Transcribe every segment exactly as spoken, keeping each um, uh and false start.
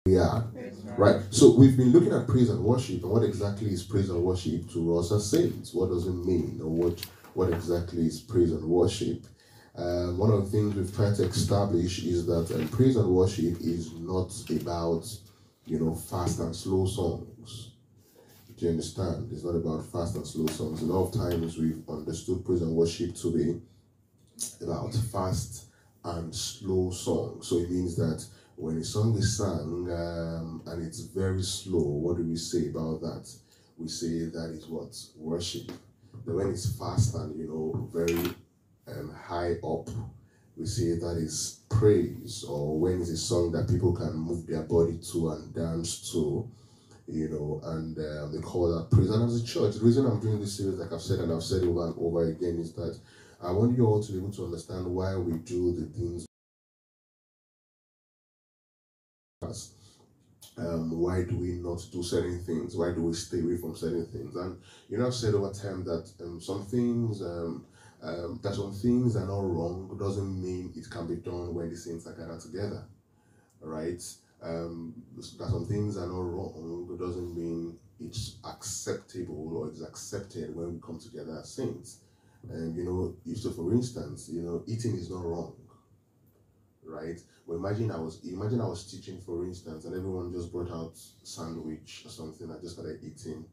We are. Right. So we've been looking at praise and worship, and what exactly is praise and worship to us as saints? What does it mean, or what what exactly is praise and worship? Um, one of the things we've tried to establish is that um, praise and worship is not about, you know, fast and slow songs. Do you understand? It's not about fast and slow songs. A lot of times we've understood praise and worship to be about fast and slow songs. So it means that when a song is sung um, and it's very slow, what do we say about that? We say that is what? Worship. But when it's fast and, you know, very um, high up, we say that is praise. Or when it's a song that people can move their body to and dance to, you know, and uh, they call that praise. And as a church, the reason I'm doing this series, like I've said and I've said over and over again, is that I want you all to be able to understand why we do the things. Um, why do we not do certain things? Why do we stay away from certain things? And you know, I've said over time that um, some things, um, um, that some things are not wrong doesn't mean it can be done when the saints are gathered together, right? Um, that some things are not wrong doesn't mean it's acceptable or it's accepted when we come together as saints. And you know, so for instance, you know, eating is not wrong, right? Well, imagine I was imagine I was teaching, for instance, and everyone just brought out sandwich or something. I just started eating.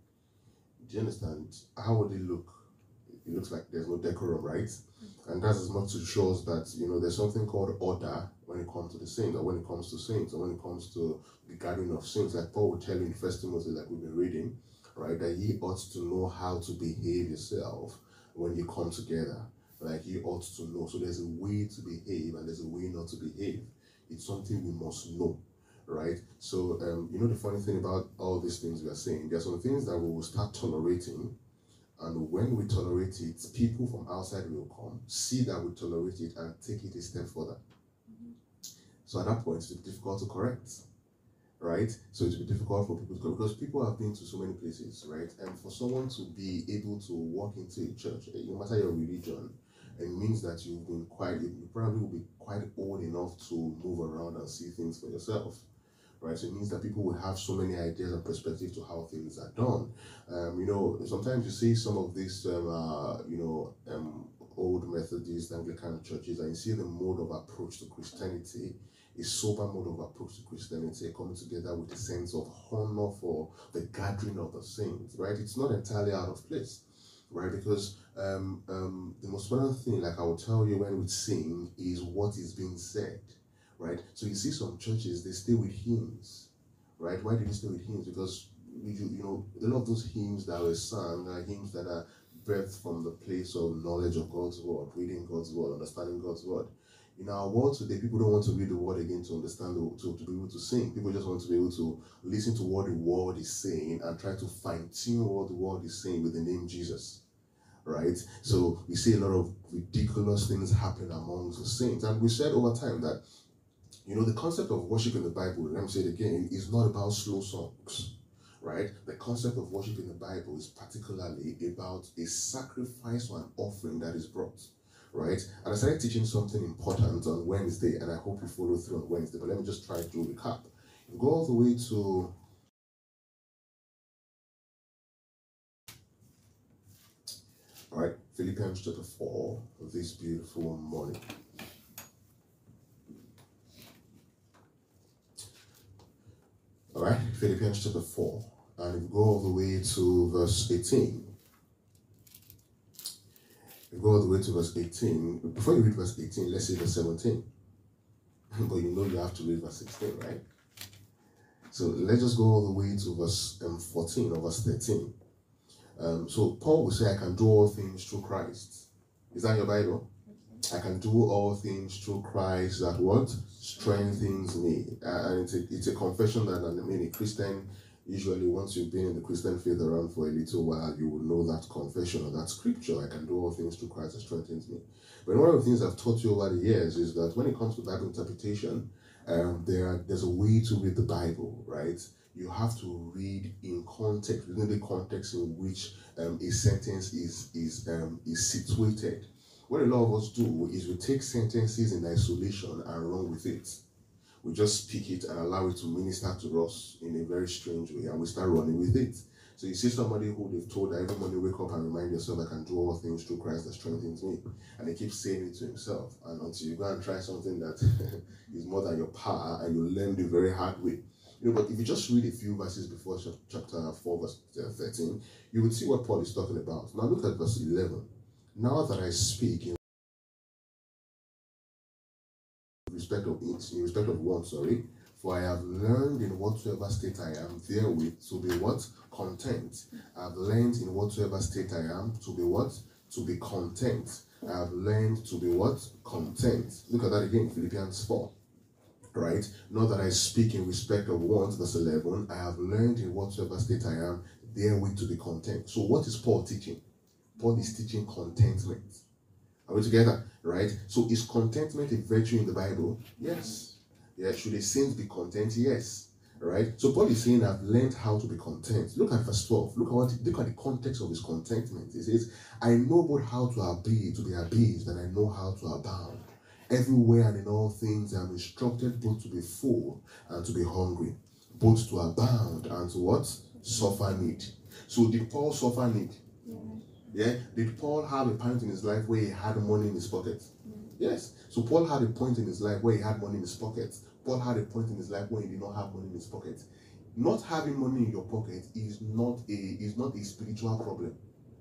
Do you understand? How would it look? It looks like there's no decorum, right? And that's as much to show us that, you know, there's something called order when it comes to the saints, or when it comes to saints, or when it comes to the gathering of saints. Like Paul would tell you in First Timothy, like we've been reading, right, that ye ought to know how to behave yourself when you come together. Like you ought to know. So there's a way to behave and there's a way not to behave. It's something we must know, right? So, um, you know, the funny thing about all these things we are saying, there are some things that we will start tolerating, and when we tolerate it, people from outside will come, see that we tolerate it, and take it a step further. Mm-hmm. So at that point, it's difficult to correct, right? So it's difficult for people to correct, because people have been to so many places, right? And for someone to be able to walk into a church, no matter your religion, it means that you've been quite, you probably will be quite old enough to move around and see things for yourself, right? So it means that people will have so many ideas and perspectives to how things are done. Um, you know, sometimes you see some of these, um, uh, you know, um, old Methodist, Anglican churches, and you see the mode of approach to Christianity, a sober mode of approach to Christianity, coming together with a sense of honor for the gathering of the saints, right? It's not entirely out of place, right? Because um, um, the most important thing, like I will tell you when we sing, is what is being said, right? So you see some churches, they stay with hymns, right? Why do they stay with hymns? Because you, you know, a lot of those hymns that were sung are hymns that are birthed from the place of knowledge of God's word, reading God's word, understanding God's word. In our world today, people don't want to read the word again to understand, the, to, to be able to sing. People just want to be able to listen to what the word is saying and try to fine-tune what the word is saying with the name Jesus, right? So we see a lot of ridiculous things happen amongst the saints. And we said over time that, you know, the concept of worship in the Bible, let me say it again, is not about slow songs, right? The concept of worship in the Bible is particularly about a sacrifice or an offering that is brought, right? And I started teaching something important on Wednesday, and I hope you follow through on Wednesday, but let me just try to recap. Go all the way to, all right, Philippians chapter four, this beautiful morning. All right, Philippians chapter four, and if you go all the way to verse eighteen. You go all the way to verse eighteen. Before you read verse eighteen, let's say verse seventeen. But you know you have to read verse sixteen, right? So let's just go all the way to verse um, fourteen or verse thirteen. Um, so Paul will say, I can do all things through Christ. Is that your Bible? I can do all things through Christ that what? Strengthens me. Uh, and it's a, it's a confession that, I mean, a Christian, usually once you've been in the Christian faith around for a little while, you will know that confession or that scripture, I can do all things through Christ that strengthens me. But one of the things I've taught you over the years is that when it comes to Bible interpretation, um, there are, there's a way to read the Bible, right? You have to read in context, within the context in which um, a sentence is, is, um, is situated. What a lot of us do is we take sentences in isolation and run with it. we just speak it and allow it to minister to us in a very strange way, and we start running with it. So you see somebody who they've told that every morning wake up and remind yourself, I can do all things through Christ that strengthens me. And he keeps saying it to himself. And until you go and try something that is more than your power, and you learn the very hard way. You know, but if you just read a few verses before chapter four, verse thirteen, you would see what Paul is talking about. Now look at verse eleven. Now that I speak in respect of it, in respect of one, sorry, for I have learned in whatsoever state I am therewith to be what? Content. I have learned in whatsoever state I am to be what? To be content. I have learned to be what? Content. Look at that again, Philippians four. Right? Not that I speak in respect of want, verse eleven. I have learned in whatsoever state I am therewith to be content. So what is Paul teaching? Paul is teaching contentment. Are we together? Right? So is contentment a virtue in the Bible? Yes. Yeah. Should a saint be content? Yes. Right? So Paul is saying, I've learned how to be content. Look at verse twelve. Look at what look at the context of his contentment. He says, I know both how to abase, to be abased, and I know how to abound. Everywhere and in all things I am instructed both to be full and to be hungry, both to abound and to what? Suffer need. So did Paul suffer need? Yeah. Did Paul have a point in his life where he had money in his pocket? Yeah. Yes. So Paul had a point in his life where he had money in his pocket. Paul had a point in his life where he did not have money in his pocket. Not having money in your pocket is not a is not a spiritual problem.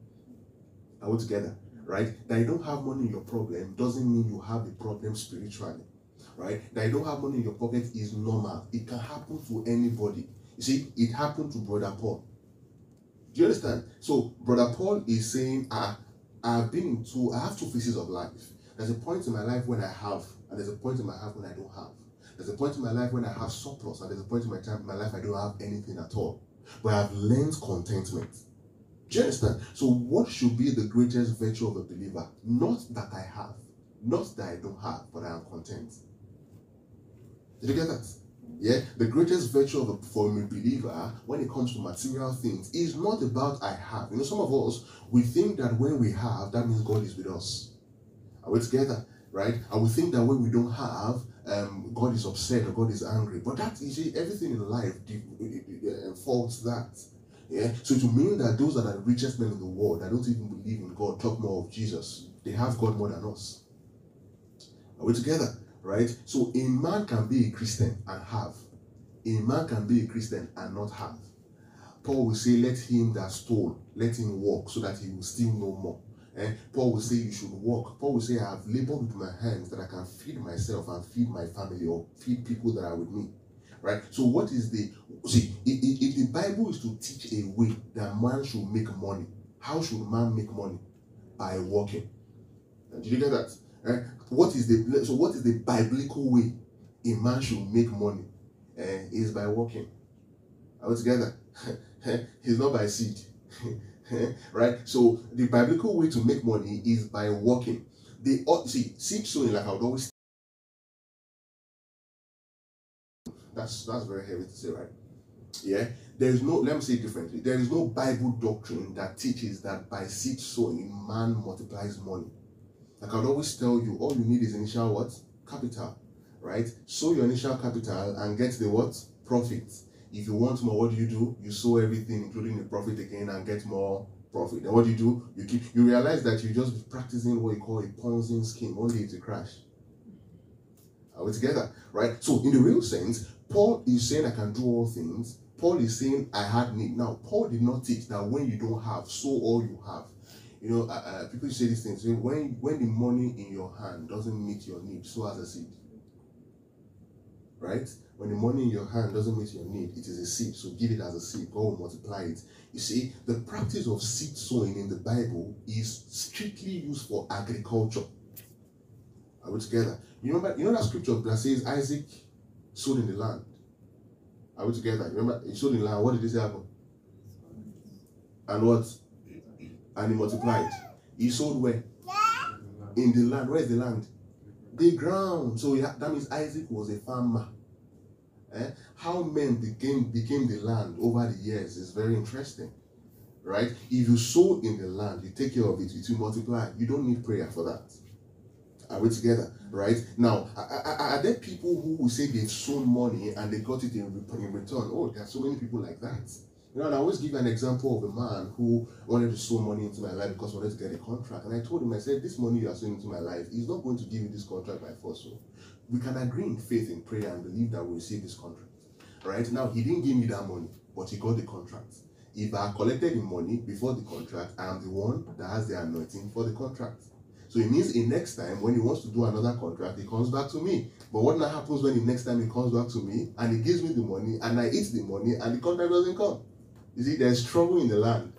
Are we together? Right? That you don't have money in your problem doesn't mean you have a problem spiritually. Right? That you don't have money in your pocket is normal. It can happen to anybody. You see, it happened to Brother Paul. Do you understand? So Brother Paul is saying, ah, I've been in two, I have two phases of life. There's a point in my life when I have, and there's a point in my life when I don't have. There's a point in my life when I have surplus, and there's a point in my time in my life I don't have anything at all. But I've learned contentment. Do you understand? So what should be the greatest virtue of a believer? Not that I have, not that I don't have, but I am content. Did you get that? Yeah, the greatest virtue of a, for a believer when it comes to material things is not about I have. You know, some of us, we think that when we have, that means God is with us. Are we together? Right? And we think that when we don't have, um, God is upset or God is angry. But that is everything in life faults that. Yeah. So to mean that those that are the richest men in the world that don't even believe in God talk more of Jesus, they have God more than us. Are we together? Right? So a man can be a Christian and have. A man can be a Christian and not have. Paul will say, let him that stole, let him walk so that he will steal no more. And Paul will say, you should walk. Paul will say, I have labored with my hands that I can feed myself and feed my family or feed people that are with me. Right? So what is the, see, if, if the Bible is to teach a way that man should make money, how should man make money? By working. And did you get that? Right? What is the, so what is the biblical way a man should make money? Uh, is by working. Are we together? It's not by seed. Right? So the biblical way to make money is by working. They see seed sowing, like I would always. That's that's very heavy to say, right? Yeah. There is no. Let me say it differently. There is no Bible doctrine that teaches that by seed sowing man multiplies money. Like I would always tell you, all you need is initial what? Capital. Right? Sow your initial capital and get the what? Profit. If you want more, what do you do? You sow everything, including the profit again, and get more profit. And what do you do? You keep. You realize that you're just practicing what you call a Ponzi scheme. Only it's a crash. Are we together? Right? So, in the real sense, Paul is saying I can do all things. Paul is saying I had need. Now, Paul did not teach that when you don't have, sow all you have. You know, uh, uh, people say these things. When when the money in your hand doesn't meet your need, sow as a seed. Right? When the money in your hand doesn't meet your need, it is a seed. So give it as a seed. God will multiply it. You see, the practice of seed sowing in the Bible is strictly used for agriculture. Are we together? You remember, you know that scripture that says Isaac sowed in the land. Are we together? Remember, he sowed in the land. What did he say happen? And what? And he multiplied. He sowed where? In the land. Where is the land? The ground. So ha- that means Isaac was a farmer. Eh? How men became became the land over the years is very interesting, right? If you sow in the land, you take care of it, it will multiply. You don't need prayer for that. Are we together? Right? Now, are, are there people who will say they've sown money and they got it in, in return? Oh, there are so many people like that. You know, and I always give an example of a man who wanted to sow money into my life because he wanted to get a contract. And I told him, I said, this money you are sowing into my life is not going to give you this contract by force. So we can agree in faith, in prayer, and believe that we'll receive this contract. Right? Now, he didn't give me that money, but he got the contract. If I collected the money before the contract, I am the one that has the anointing for the contract. So it means in next time, when he wants to do another contract, he comes back to me. But what now happens when the next time he comes back to me and he gives me the money and I eat the money and the contract doesn't come? You see, there's trouble in the land.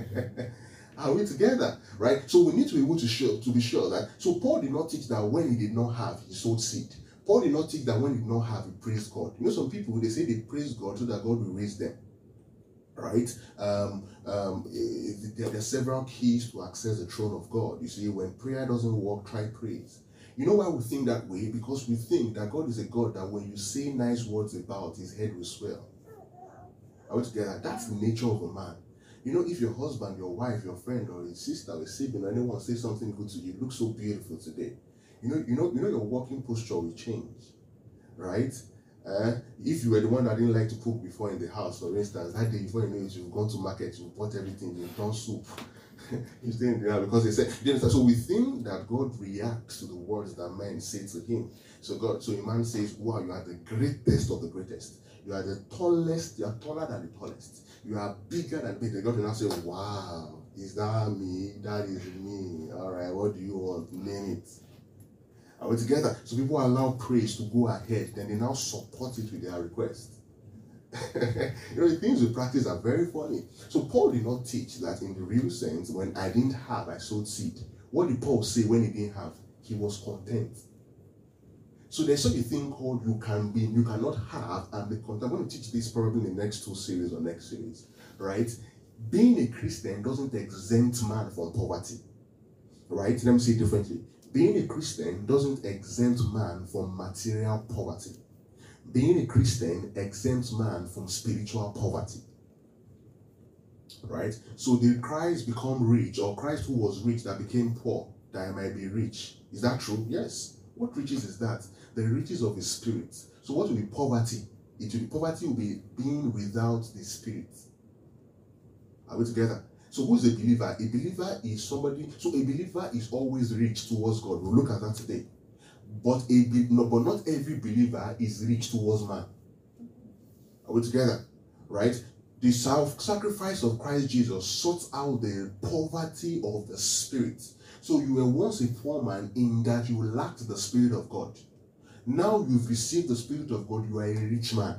Are we together? Right? So we need to be able to show, to be sure that. So Paul did not teach that when he did not have, he sowed seed. Paul did not teach that when he did not have, he praised God. You know, some people, they say they praise God so that God will raise them. Right? Um, um, there, there are several keys to access the throne of God. You see, when prayer doesn't work, try praise. You know why we think that way? Because we think that God is a God that when you say nice words about, his head will swell. Are we together? That's the nature of a man. You know, if your husband, your wife, your friend, or a sister, or a sibling, or anyone say something good to you, you look so beautiful today. You know, you know, you know, your walking posture will change, right? Uh, if you were the one that didn't like to cook before in the house, for instance, that day before you know it, you've gone to market, you've bought everything, you've done soup. You stay in the house because they say. So we think that God reacts to the words that men say to him. So God, so a man says, "Wow, you are the greatest of the greatest. You are the tallest. You are taller than the tallest. You are bigger than big." God will now say, "Wow, is that me? That is me. All right, what do you want? Name it." Are we together? So people allow praise to go ahead, then they now support it with their request. You know, the things we practice are very funny. So Paul did not teach that in the real sense, when I didn't have, I sowed seed. What did Paul say when he didn't have? He was content. So there's such a thing called you can be, you cannot have and be content. I'm going to teach this probably in the next two series or next series, right? Being a Christian doesn't exempt man from poverty, right? Let me say it differently. Being a Christian doesn't exempt man from material poverty. Being a Christian exempts man from spiritual poverty. Right? So did Christ become rich, or Christ who was rich that became poor, that I might be rich? Is that true? Yes. What riches is that? The riches of his spirit. So what will be poverty? It will be poverty will be being without the spirit. Are we together? So who is a believer? A believer is somebody, so a believer is always rich towards God. We'll look at that today. But a no, but not every believer is rich towards man. Are we together? Right? The self-sacrifice of Christ Jesus sorts out the poverty of the spirit. So you were once a poor man in that you lacked the Spirit of God. Now you've received the Spirit of God, you are a rich man.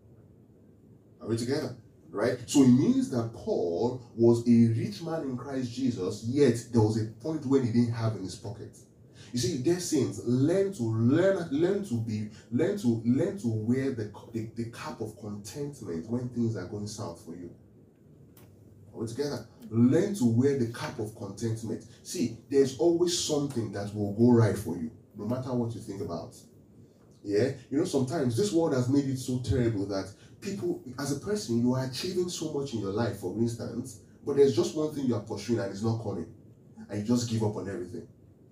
Are we together? Right? So it means that Paul was a rich man in Christ Jesus, yet there was a point when he didn't have in his pocket. You see, dear saints, learn to learn, learn to be, learn to learn to wear the, the, the cap of contentment when things are going south for you. Are we together? Learn to wear the cap of contentment. See, there's always something that will go right for you, no matter what you think about. Yeah? You know, sometimes this world has made it so terrible that people, as a person, you are achieving so much in your life, for instance, but there's just one thing you are pursuing and it's not coming. And you just give up on everything.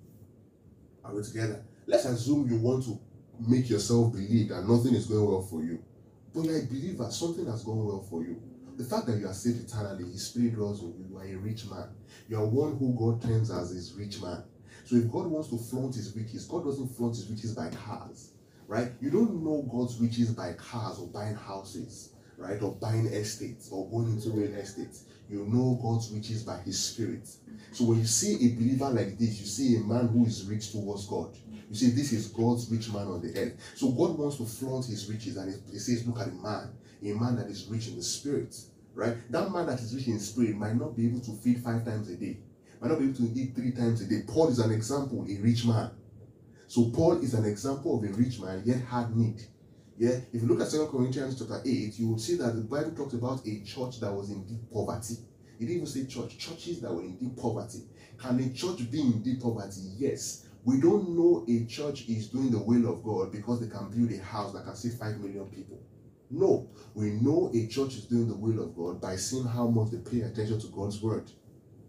Are we together? Let's assume you want to make yourself believe that nothing is going well for you. But you're a believer, something has gone well for you. The fact that you are saved eternally, his spirit dwells in you, you are a rich man. You are one who God terms as his rich man. So if God wants to flaunt his riches, God doesn't flaunt his riches by cars, right? You don't know God's riches by cars or buying houses, right? Or buying estates or going into real estate. You know God's riches by his spirit. So when you see a believer like this, you see a man who is rich towards God. You see, this is God's rich man on the earth. So God wants to flaunt his riches, and he says, look at a man, a man that is rich in the spirit, right? That man that is rich in the spirit might not be able to feed five times a day, might not be able to eat three times a day. Paul is an example, a rich man. So Paul is an example of a rich man, yet had need. Yeah, if you look at Second Corinthians chapter eight, you will see that the Bible talks about a church that was in deep poverty. It didn't even say church, churches that were in deep poverty. Can a church be in deep poverty? Yes. We don't know a church is doing the will of God because they can build a house that can seat five million people. No. We know a church is doing the will of God by seeing how much they pay attention to God's word.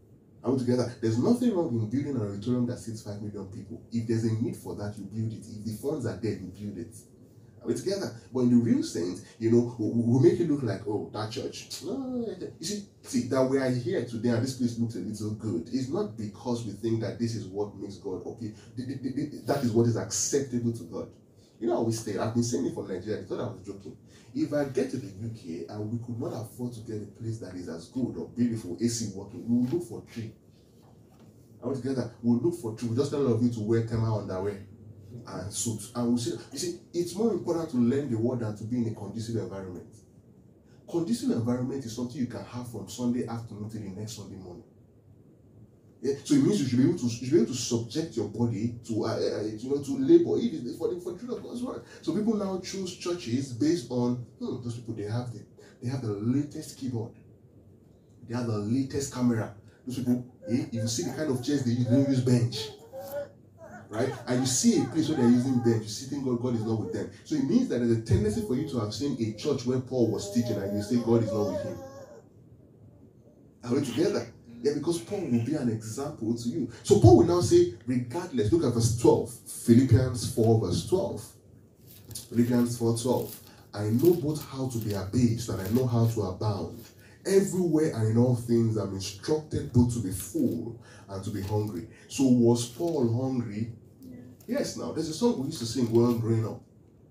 Are we together? There's nothing wrong in building an auditorium that seats five million people. If there's a need for that, you build it. If the funds are there, you build it. Are we together? But in the real sense, you know, we'll make it look like, oh, that church. No, you see, see, that we are here today and this place looks a little good. It's not because we think that this is what makes God okay. That is what is acceptable to God. You know how we stay. I've been saying it for Nigeria. I thought I was joking. If I get to the U K and we could not afford to get a place that is as good or beautiful, A C working, we will look for tree. Are we together? We'll look for tree. We just tell all of you to wear thermal underwear and suit. And we'll see. You see, it's more important to learn the word than to be in a conducive environment. Conducive environment is something you can have from Sunday afternoon to the next Sunday morning. Yeah? So it means you should be able to, you should be able to subject your body to, uh, uh, you know, to labor for the for the truth of God's word. So people now choose churches based on hmm, those people. They have the they have the latest keyboard, they have the latest camera. Those people, eh, if you see the kind of chairs they use, they don't use bench, right? And you see a place where they're using bench, you see think God, God is not with them. So it means that there's a tendency for you to have seen a church where Paul was teaching, and you say God is not with him. Are we together? Yeah, because Paul will be an example to you. So Paul will now say, regardless, look at verse twelve. Philippians four, verse twelve. Philippians four, twelve. I know both how to be abased and I know how to abound. Everywhere and in all things I'm instructed both to be full and to be hungry. So was Paul hungry? Yeah. Yes, now. There's a song we used to sing well growing up.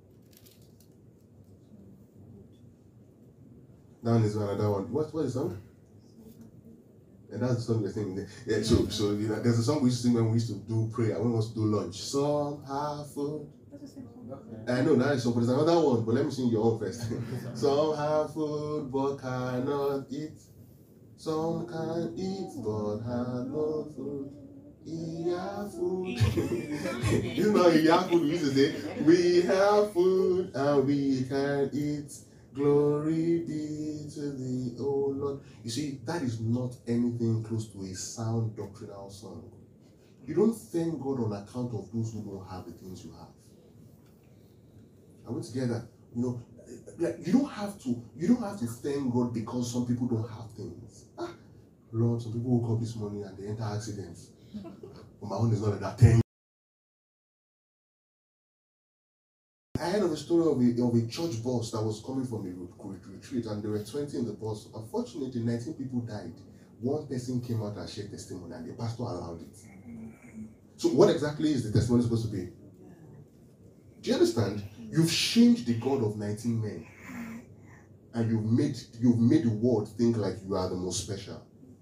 Down is another one. What, what is the song? And that's the song we're singing there. Yeah, so, so you know, there's a song we used to sing when we used to do prayer, when we used to do lunch. Some have food. I know that is song, but there's another one, but let me sing your own first. Some have food, but cannot eat. Some can eat, but have no food. We have food. You know, we have food, we used to say, we have food and we can eat. Glory be to thee, O Lord. You see, that is not anything close to a sound doctrinal song. You don't thank God on account of those who don't have the things you have. Are we together? You know, you don't have to. You don't have to thank God because some people don't have things. Ah, Lord, some people woke up this morning and they enter accidents. But my own is not like that. Thank. I heard of a story of a, of a church bus that was coming from a retreat, and there were twenty in the bus. Unfortunately, nineteen people died. One person came out and shared testimony, and the pastor allowed it. So what exactly is the testimony supposed to be? Do you understand? You've changed the God of nineteen men, and you've made you've made the world think like you are the most special.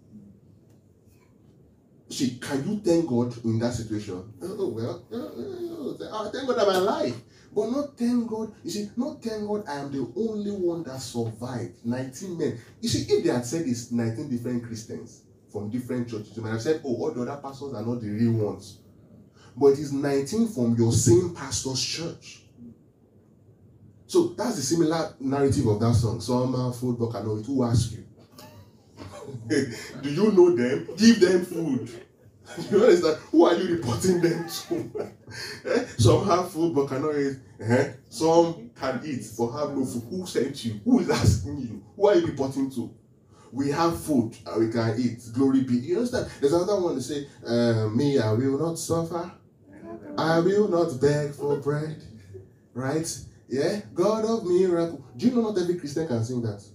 See, can you thank God in that situation? Oh, well, oh, oh, thank God I'm alive. But not thank God, you see, not thank God I am the only one that survived. nineteen men. You see, if they had said it's nineteen different Christians from different churches, you might have said, oh, all the other pastors are not the real ones. But it is nineteen from your same pastor's church. So that's the similar narrative of that song. Some have food, but cannot eat. Who asked you? Do you know them? Give them food. You understand? Who are you reporting them to? Some have food but cannot eat. Uh-huh. Some can eat but have no food. Who sent you? Who is asking you? Who are you reporting to? We have food and we can eat. Glory be. You understand? There's another one to say, uh, me, I will not suffer. I will not beg for bread. Right? Yeah? God of miracle. Do you know not every Christian can sing that?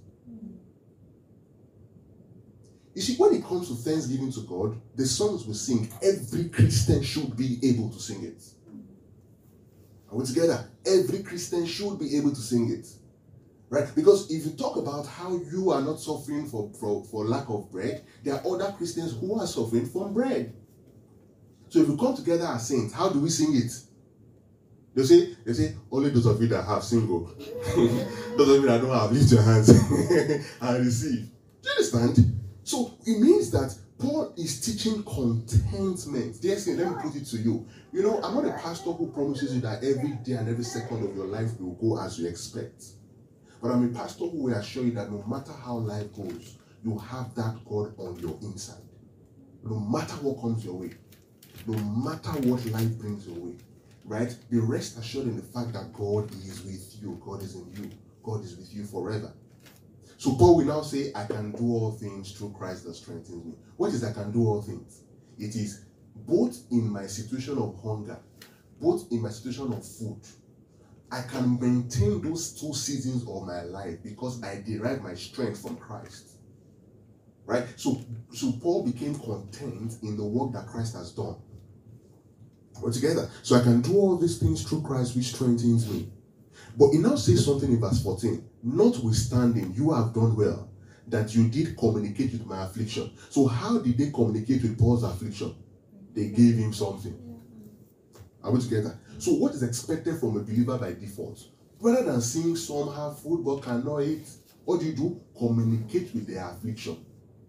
You see, when it comes to thanksgiving to God, the songs we sing, every Christian should be able to sing it. Are we together? Every Christian should be able to sing it. Right? Because if you talk about how you are not suffering for, for, for lack of bread, there are other Christians who are suffering from bread. So if we come together as saints, how do we sing it? They say, they say, only those of you that have single. Those of you that don't have, lift your hands and receive. Do you understand? So it means that Paul is teaching contentment. Dear saint, let me put it to you. You know, I'm not a pastor who promises you that every day and every second of your life will go as you expect. But I'm a pastor who will assure you that no matter how life goes, you have that God on your inside. No matter what comes your way, no matter what life brings your way, right? Be rest assured in the fact that God is with you. God is in you. God is with you forever. So Paul will now say, I can do all things through Christ that strengthens me. What is I can do all things? It is both in my situation of hunger, both in my situation of food, I can maintain those two seasons of my life because I derive my strength from Christ. Right? So, so Paul became content in the work that Christ has done. We're together. So I can do all these things through Christ which strengthens me. But he now says something in verse fourteen. Notwithstanding, you have done well that you did communicate with my affliction. So how did they communicate with Paul's affliction? They gave him something. Are we together? So what is expected from a believer by default? Rather than seeing some have food but cannot eat, what do you do? Communicate with their affliction.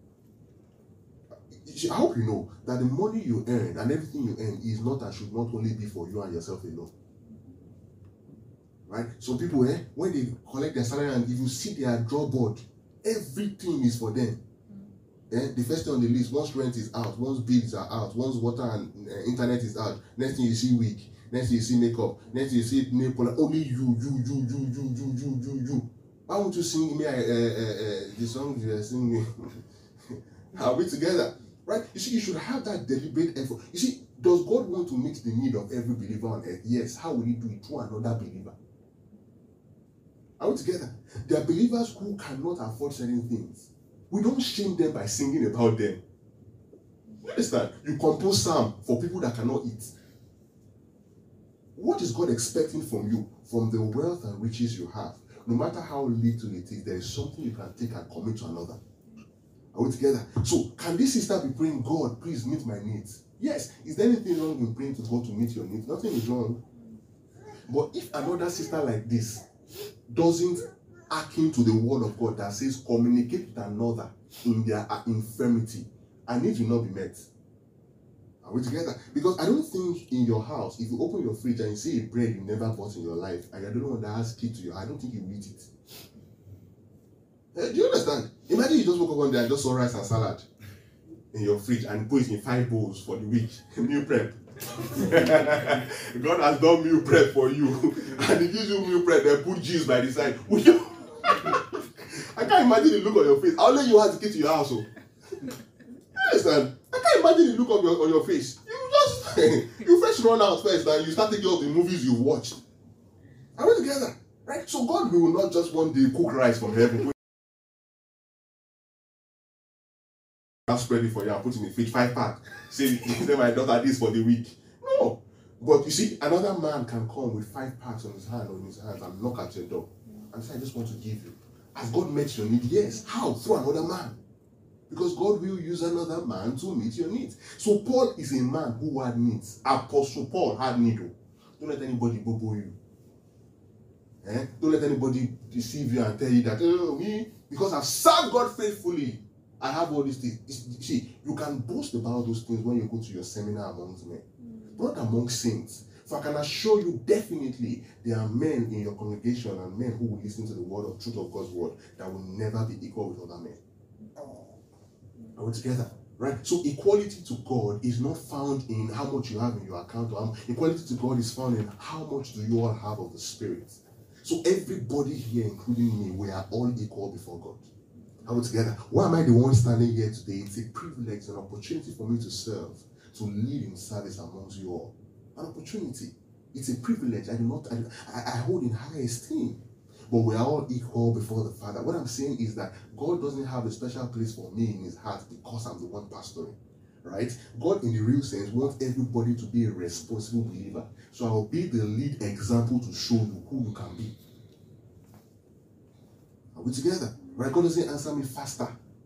I hope you know that the money you earn and everything you earn is not and should not only be for you and yourself alone. Right? Some people, eh, when they collect their salary and if you see their draw board, everything is for them. Eh? The first thing on the list, once rent is out, once bills are out, once water and uh, internet is out, next thing you see wig, next thing you see makeup, next thing you see nail polish, only you, you, you, you, you, you, you, you, you. Why won't you sing me uh, uh, uh, the song you are singing? Are we together? Right? You see, you should have that deliberate effort. You see, does God want to meet the need of every believer on earth? Yes. How will he do it? Through another believer. Are we together? There are believers who cannot afford certain things. We don't shame them by singing about them. You understand? You compose psalm for people that cannot eat. What is God expecting from you? From the wealth and riches you have. No matter how little it is, there is something you can take and commit to another. Are we together? So, can this sister be praying, God, please meet my needs? Yes. Is there anything wrong with praying to God to meet your needs? Nothing is wrong. But if another sister like this doesn't hearken to the word of God that says communicate with another in their infirmity, and needs will not be met. Are we together? Because I don't think in your house, if you open your fridge and you see a bread you never bought in your life, and you're the only one that has key to you, I don't think you will eat it. Uh, do you understand? Imagine you just woke up one day and just saw rice and salad in your fridge and put it in five bowls for the week. Meal prep. God has done meal prep for you. And he gives you meal prep and put cheese by the side. Will you? I can't imagine the look on your face. I'll let you have the key to your house. Oh. You understand? I can't imagine the look on your, on your face. You just, you first run out first and you start taking all the movies you've watched. Are we together? Right? So God will not just one day cook rice from heaven. I'll spread it for you and put it in the fridge, five pack. Say, say my daughter this for the week. No. But you see, another man can come with five packs on his hand on his hands and knock at your door and say, I just want to give you. Has God met your need? Yes. How? Through another man. Because God will use another man to meet your needs. So Paul is a man who had needs. Apostle Paul had need. Don't let anybody bobo you. Eh? Don't let anybody deceive you and tell you that, oh, me, because I've served God faithfully, I have all these things. You see, you can boast about those things when you go to your seminar amongst men. Not among saints. For I can assure you definitely there are men in your congregation and men who will listen to the word of truth of God's word that will never be equal with other men. Are we together? Right? So equality to God is not found in how much you have in your account. Or equality to God is found in how much do you all have of the Spirit. So everybody here, including me, we are all equal before God. Are we together? Why am I the one standing here today? It's a privilege, an opportunity for me to serve, to lead in service amongst you all. An opportunity. It's a privilege I do not I, I hold in high esteem. But we are all equal before the Father. What I'm saying is that God doesn't have a special place for me in his heart because I'm the one pastoring. Right? God, in the real sense, wants everybody to be a responsible believer. So I will be the lead example to show you who you can be. Are we together? Right? God doesn't answer me faster.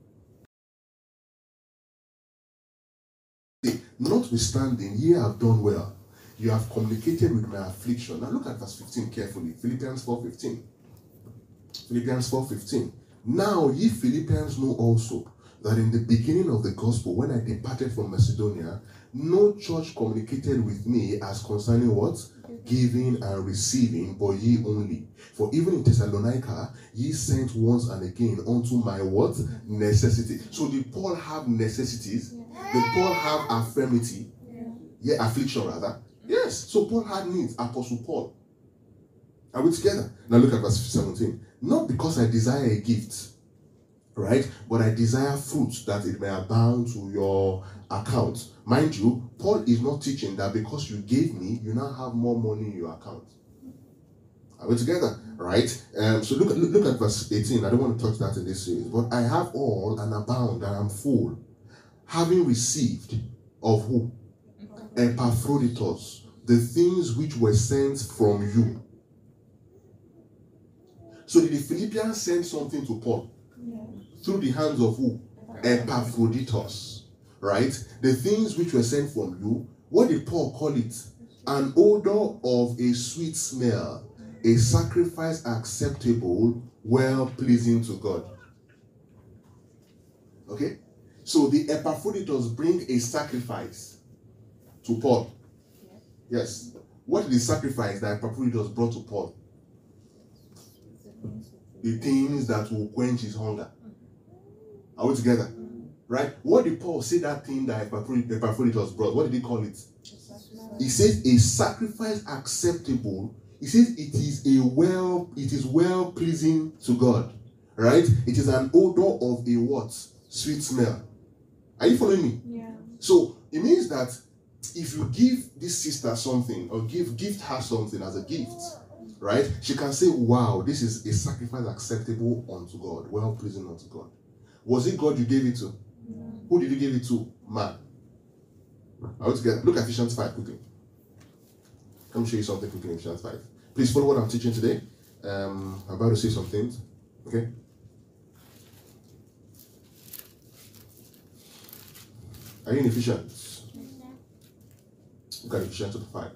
Notwithstanding, ye have done well. You have communicated with my affliction. Now look at verse fifteen carefully. Philippians four fifteen. Philippians four fifteen. Now ye Philippians know also that in the beginning of the gospel, when I departed from Macedonia, no church communicated with me as concerning what? Giving and receiving, but ye only. For even in Thessalonica, ye sent once and again unto my what? Necessity. So did Paul have necessities? Did Paul have affirmity? Yeah, affliction rather. Yes. So Paul had needs. Apostle Paul. Are we together? Now look at verse seventeen. Not because I desire a gift, right? But I desire fruits that it may abound to your account. Mind you, Paul is not teaching that because you gave me, you now have more money in your account. Are we together? Right? Um, so look, look, look at verse eighteen. I don't want to touch that in this series. But I have all and abound and I'm full, having received of who? Epaphroditus, the things which were sent from you. So did the Philippians send something to Paul? Yeah. Through the hands of who? Epaphroditus. Right? The things which were sent from you, what did Paul call it? An odor of a sweet smell, a sacrifice acceptable, well pleasing to God. Okay? So the Epaphroditus bring a sacrifice to Paul. Yes. What did the sacrifice that Epaphroditus brought to Paul? The things that will quench his hunger. Are we together? Right? What did Paul say that thing that Epaphroditus brought? What did he call it? He says a sacrifice acceptable. He says it is a well, it is well pleasing to God. Right? It is an odor of a what? Sweet smell. Are you following me? Yeah. So it means that if you give this sister something or give gift her something as a gift, right? She can say, wow, this is a sacrifice acceptable unto God, well pleasing unto God. Was it God you gave it to? Yeah. Who did you give it to? Man. Are we together? Look at Ephesians five quickly. Let me show you something quickly in Ephesians five. Please follow what I'm teaching today. Um, I'm about to say some things. Okay? Are you in Ephesians? Look at Ephesians chapter five.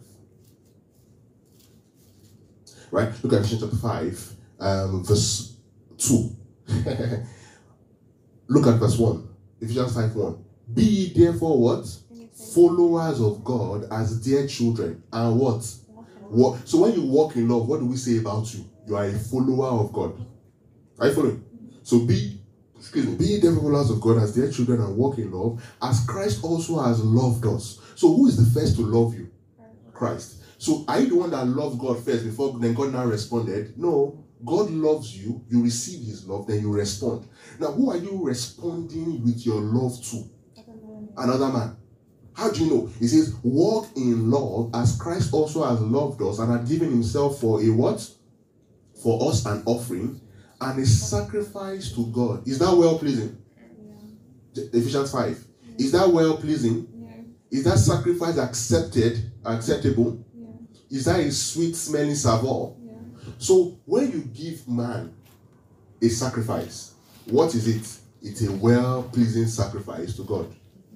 Right? Look at Ephesians chapter five, um, verse two. Look at verse one. Ephesians five one. Be ye therefore what? Followers of God as dear children. And what? What? So when you walk in love, what do we say about you? You are a follower of God. Are you following? So be, excuse me, be ye therefore followers of God as dear children and walk in love, as Christ also has loved us. So who is the first to love you? Christ. So are you the one that loved God first before then God now responded? No. God loves you, you receive his love, then you respond. Now, who are you responding with your love to? Another man. How do you know? He says, walk in love as Christ also has loved us and had given himself for a what? For us an offering and a sacrifice to God. Is that well pleasing? Yeah. Ephesians five. Yeah. Is that well pleasing? Yeah. Is that sacrifice accepted, acceptable? Yeah. Is that a sweet smelling savour? Yeah. So when you give man a sacrifice, what is it? It's a well pleasing sacrifice to God.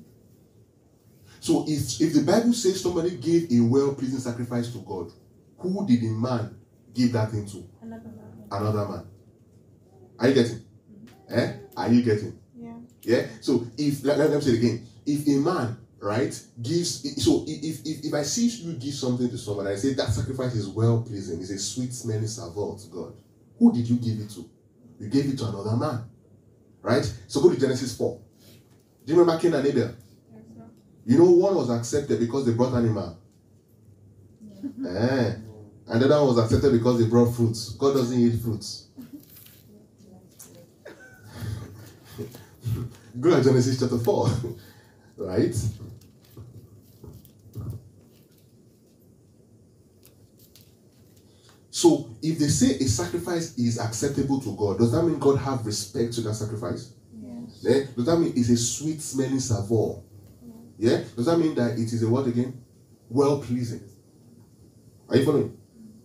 So if, if the Bible says somebody gave a well-pleasing sacrifice to God, who did the man give that thing to? Another man. Another man. Are you getting? Mm-hmm. Eh? Are you getting? Yeah. Yeah? So if, let, let me say it again. If a man, right, gives, so if, if, if I see you give something to somebody, I say that sacrifice is well-pleasing, it's a sweet smelling savour to God. Who did you give it to? You gave it to another man. Right? So go to Genesis four. Do you remember Cain and Abel? You know, one was accepted because they brought animal. Yeah. Eh. And the other one was accepted because they brought fruits. God doesn't eat fruits. Go to Genesis chapter four. Right? So, if they say a sacrifice is acceptable to God, does that mean God have respect to that sacrifice? Yes. Eh? Does that mean it's a sweet smelling savour? Yeah? Does that mean that it is a what again? Well pleasing. Are you following?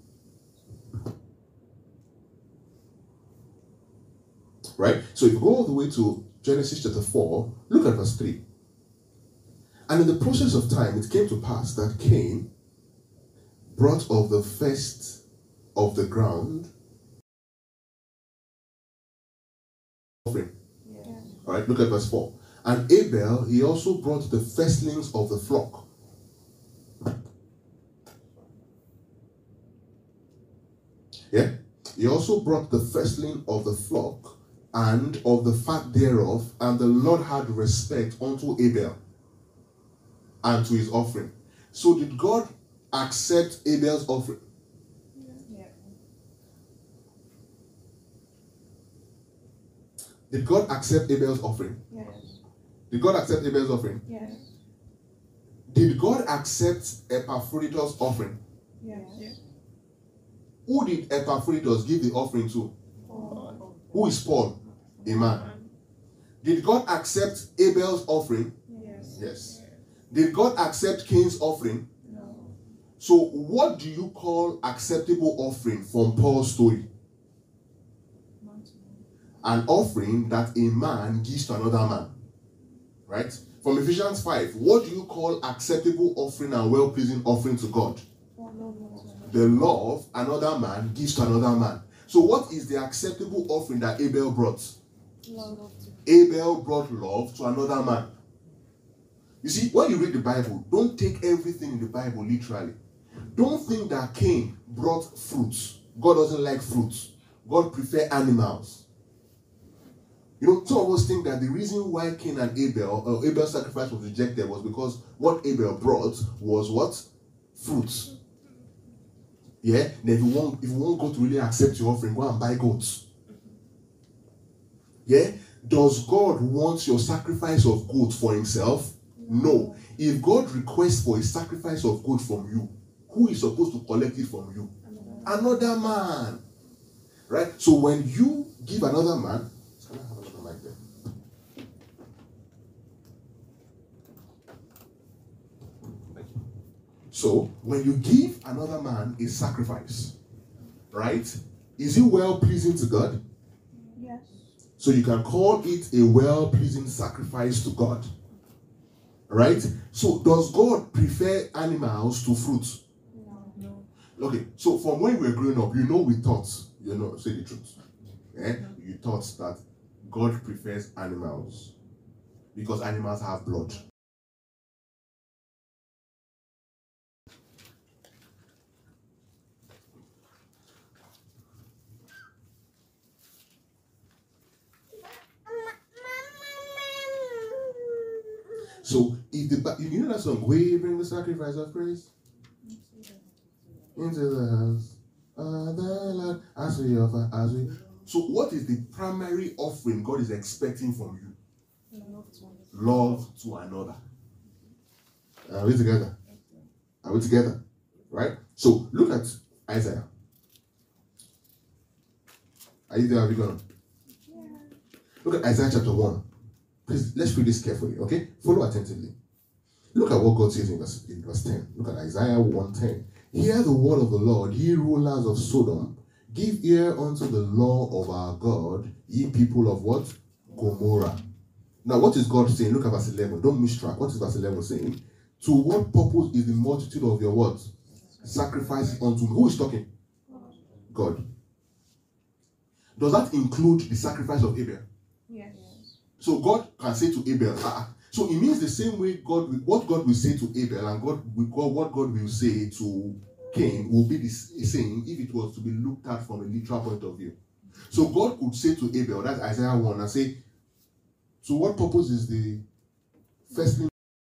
Right? So if you go all the way to Genesis chapter four, look at verse three. And in the process of time, it came to pass that Cain brought of the first of the ground offering. Yeah. All right, look at verse four. And Abel, he also brought the firstlings of the flock. Yeah? He also brought the firstling of the flock and of the fat thereof, and the Lord had respect unto Abel and to his offering. So did God accept Abel's offering? Yeah. Did God accept Abel's offering? Yes. Did God accept Abel's offering? Yes. Did God accept Epaphroditus' offering? Yes. Yes. Who did Epaphroditus give the offering to? Paul. Who is Paul? A man. Did God accept Abel's offering? Yes. Yes. Did God accept Cain's offering? No. So what do you call acceptable offering from Paul's story? An offering that a man gives to another man. Right? From Ephesians five, what do you call acceptable offering and well-pleasing offering to God? The love another man gives to another man. So what is the acceptable offering that Abel brought? Love. Abel brought love to another man. You see, when you read the Bible, don't take everything in the Bible literally. Don't think that Cain brought fruits. God doesn't like fruits. God prefers animals. You know, some of us think that the reason why Cain and Abel, uh, Abel's sacrifice was rejected was because what Abel brought was what? Fruits. Yeah? Then if you want, if you want God to really accept your offering, go and buy goats. Yeah? Does God want your sacrifice of goat for himself? No. If God requests for a sacrifice of goat from you, who is supposed to collect it from you? Another man. Right? So when you give another man, can I have another mic there? Thank you. So when you give another man a sacrifice, right? Is it well pleasing to God? Yes. So you can call it a well-pleasing sacrifice to God. Right? So does God prefer animals to fruits? No. No. Okay, so from when we were growing up, you know we thought, you know, say the truth. Eh? You thought that God prefers animals because animals have blood. So if the you know that song, we bring the sacrifice of praise into the house of the Lord as we offer, as we. So what is the primary offering God is expecting from you? Love to another. Are we together? Are we together? Right? So look at Isaiah. Are you there? Are we gonna? Look at Isaiah chapter one. Please, let's read this carefully, okay? Follow attentively. Look at what God says in verse, in verse ten. Look at Isaiah one ten. Hear the word of the Lord, ye rulers of Sodom. Give ear unto the law of our God, ye people of what? Gomorrah. Now, what is God saying? Look at verse eleven. Don't miss track. What is verse eleven saying? To what purpose is the multitude of your what? Sacrifices unto me. Who is talking? God. Does that include the sacrifice of Abel? Yes. So God can say to Abel, ah, so it means the same way God, will, what God will say to Abel and God, will, God, what God will say to Cain will be the same if it was to be looked at from a literal point of view. So God could say to Abel, that's Isaiah one, and say, to what purpose is the firstling?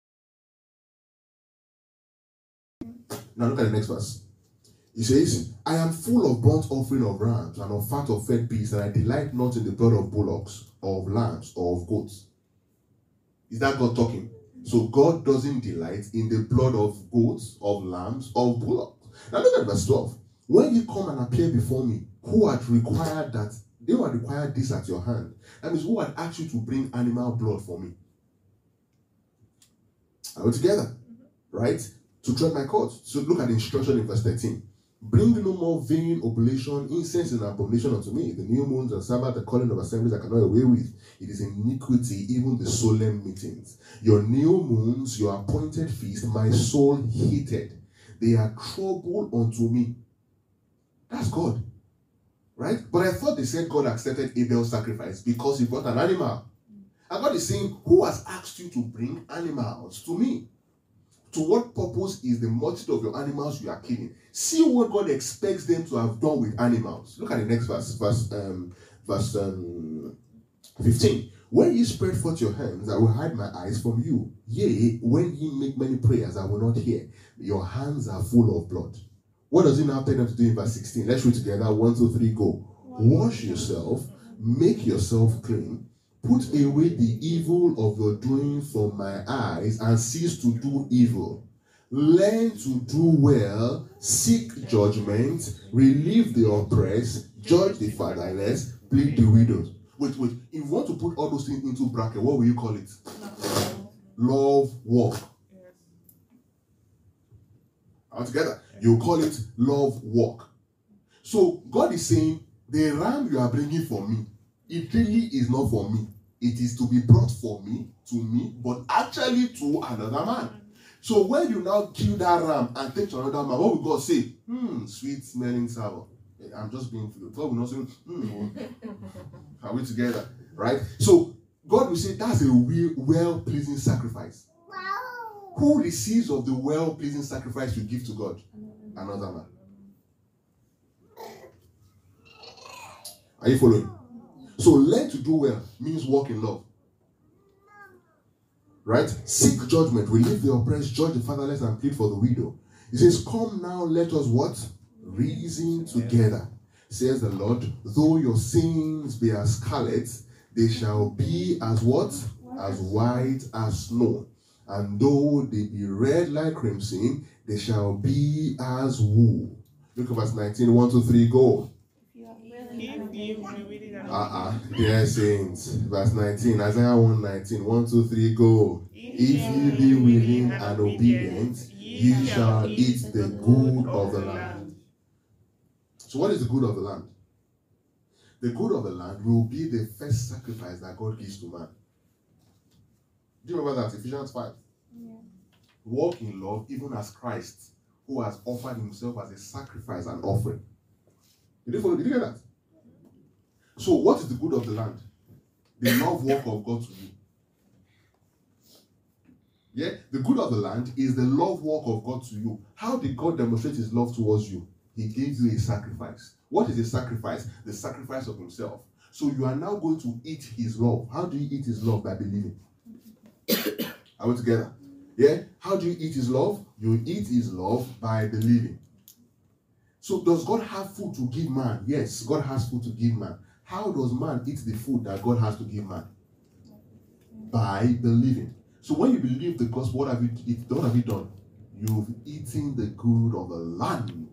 Now look at the next verse. He says, I am full of burnt offering of rams and of fat of fed beasts, and I delight not in the blood of bullocks, or of lambs, or of goats. Is that God talking? So God doesn't delight in the blood of goats, of lambs, of bullocks. Now look at verse twelve. When you come and appear before me, who had required that, they had required this at your hand. That means who had asked you to bring animal blood for me? Are we together? Right? To tread my courts. So look at the instruction in verse thirteen. Bring no more vain oblation, incense and abomination unto me. The new moons and Sabbath, the calling of assemblies I cannot away with. It is iniquity, even the solemn meetings. Your new moons, your appointed feast, my soul hated. They are trouble unto me. That's God. Right? But I thought they said God accepted Abel's sacrifice because he brought an animal. And God is saying, who has asked you to bring animals to me? To what purpose is the multitude of your animals you are killing? See what God expects them to have done with animals. Look at the next verse, verse, um, verse um, fifteen. When ye spread forth your hands, I will hide my eyes from you. Yea, when ye make many prayers, I will not hear. Your hands are full of blood. What does he now tell them to do in verse sixteen? Let's read together. One, two, three, go. Wash yourself, make yourself clean, put away the evil of your doing from my eyes, and cease to do evil. Learn to do well, seek judgment, relieve the oppressed, judge the fatherless, plead the widows. Wait, wait. If you want to put all those things into bracket, what will you call it? Love walk. All together, you call it love walk. So God is saying, the ram you are bringing for me, it really is not for me. It is to be brought for me, to me, but actually to another man. So when you now kill that ram and take to another man, what will God say? Hmm, sweet smelling sour. I'm just being filled. God will not say, hmm. Are we together? Right? So God will say that's a well-pleasing sacrifice. Wow. Who receives of the well-pleasing sacrifice you give to God? Another man. Are you following? So learn to do well means walk in love. Right? Seek judgment, relieve the oppressed, judge the fatherless, and plead for the widow. He says, come now, let us what? Reason together, says the Lord. Though your sins be as scarlet, they shall be as what? As white as snow. And though they be red like crimson, they shall be as wool. Look at verse nineteen. One, two, three, go. Uh-uh. Dear saints. Verse nineteen. Isaiah one nineteen. One, two, three, go. If ye be willing and obedient, ye shall eat the good of the land. So what is the good of the land? The good of the land will be the first sacrifice that God gives to man. Do you remember that? Ephesians five. Yeah. Walk in love even as Christ, who has offered himself as a sacrifice and offering. Did you follow? Did you get that? So what is the good of the land? The love work of God to you. Yeah? The good of the land is the love work of God to you. How did God demonstrate his love towards you? He gave you a sacrifice. What is a sacrifice? The sacrifice of himself. So you are now going to eat his love. How do you eat his love? By believing. Are we together? Yeah? How do you eat his love? You eat his love by believing. So does God have food to give man? Yes, God has food to give man. How does man eat the food that God has to give man? By believing. So when you believe the gospel, what have you, what have you done? You've eaten the good of the land.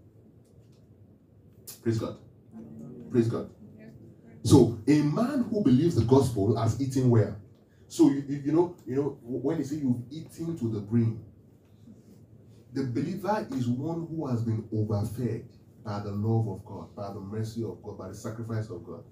Praise God. Praise God. So a man who believes the gospel has eaten well. So you, you, you know, you know, when they say you've eaten to the brim, the believer is one who has been overfed by the love of God, by the mercy of God, by the sacrifice of God.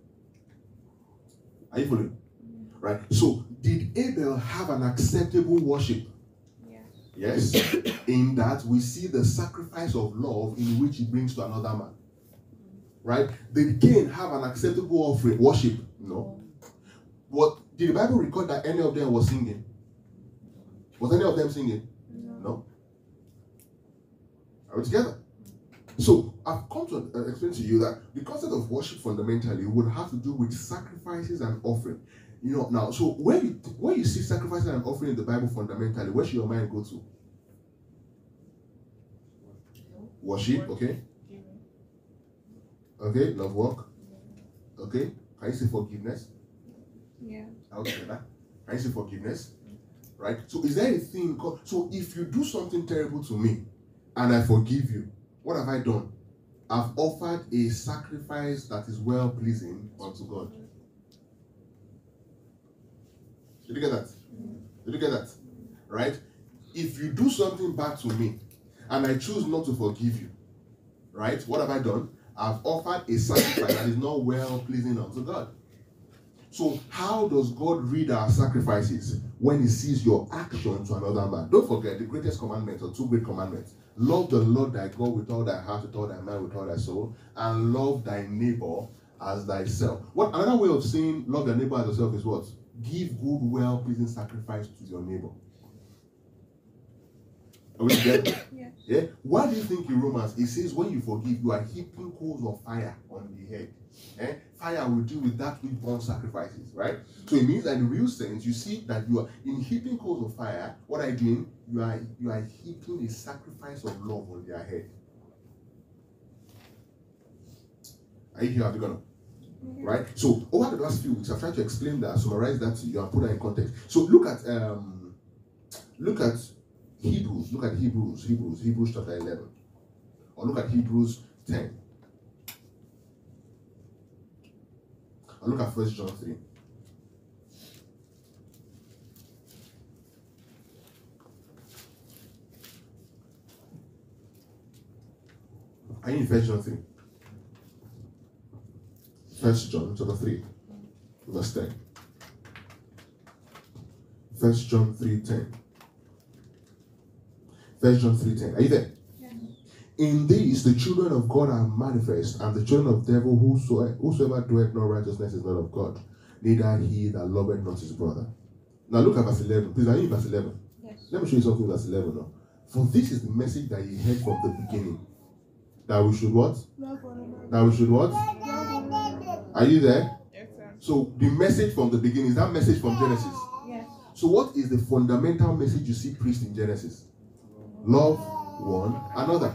Are you following? Right? So, did Abel have an acceptable worship? Yes. Yes. In that we see the sacrifice of love in which he brings to another man. Right? Did Cain have an acceptable offering, worship? No. What did the Bible record that any of them was singing? Was any of them singing? No. No. Are we together? So, I've come to uh, explain to you that the concept of worship fundamentally would have to do with sacrifices and offering. You know, now, so when you, when you see sacrifices and offering in the Bible fundamentally, where should your mind go to? Worship, okay? Okay, love work. Okay, can you say forgiveness? Yeah. Okay, that. Can you say forgiveness? Right? So, is there a thing called, so if you do something terrible to me and I forgive you, what have I done? I've offered a sacrifice that is well pleasing unto God. Did you get that? Did you get that? Right? If you do something bad to me and I choose not to forgive you, right? What have I done? I've offered a sacrifice that is not well pleasing unto God. So how does God read our sacrifices? When he sees your action to another man. Don't forget the greatest commandment, or two great commandments. Love the Lord thy God with all thy heart, with all thy mind, with all thy soul, and love thy neighbor as thyself. What another way of saying love thy neighbor as yourself is what? Give good, well pleasing sacrifice to your neighbor. Are we together? Yes. Yeah. Why do you think in Romans it says when you forgive, you are heaping coals of fire on the head? Eh? Fire will deal with that which burns sacrifices, right? So it means that in real sense, you see that you are in heaping coals of fire. What are you doing? You are you are heaping a sacrifice of love on their head. Are you here? Have you gone? Right? So over the last few weeks, I've tried to explain that, summarize that to you, and put that in context. So look at um, look at Hebrews. Look at Hebrews. Hebrews. Hebrews chapter eleven, or look at Hebrews ten, or look at First John three. Are you in First John three? First John chapter three, verse ten. First John three ten. First John three ten. Are you there? Yes. In this the children of God are manifest, and the children of devil, whosoever, whosoever doeth no righteousness is not of God, neither he that loveth not his brother. Now look at verse eleven. Please, are you in verse eleven? Yes. Let me show you something in verse eleven now. For this is the message that ye heard from the beginning. That we should what? Love one another. That we should what? Love one another. Are you there? Yes, sir. So the message from the beginning, is that message from Genesis? Yes. So what is the fundamental message you see preached in Genesis? Love one another.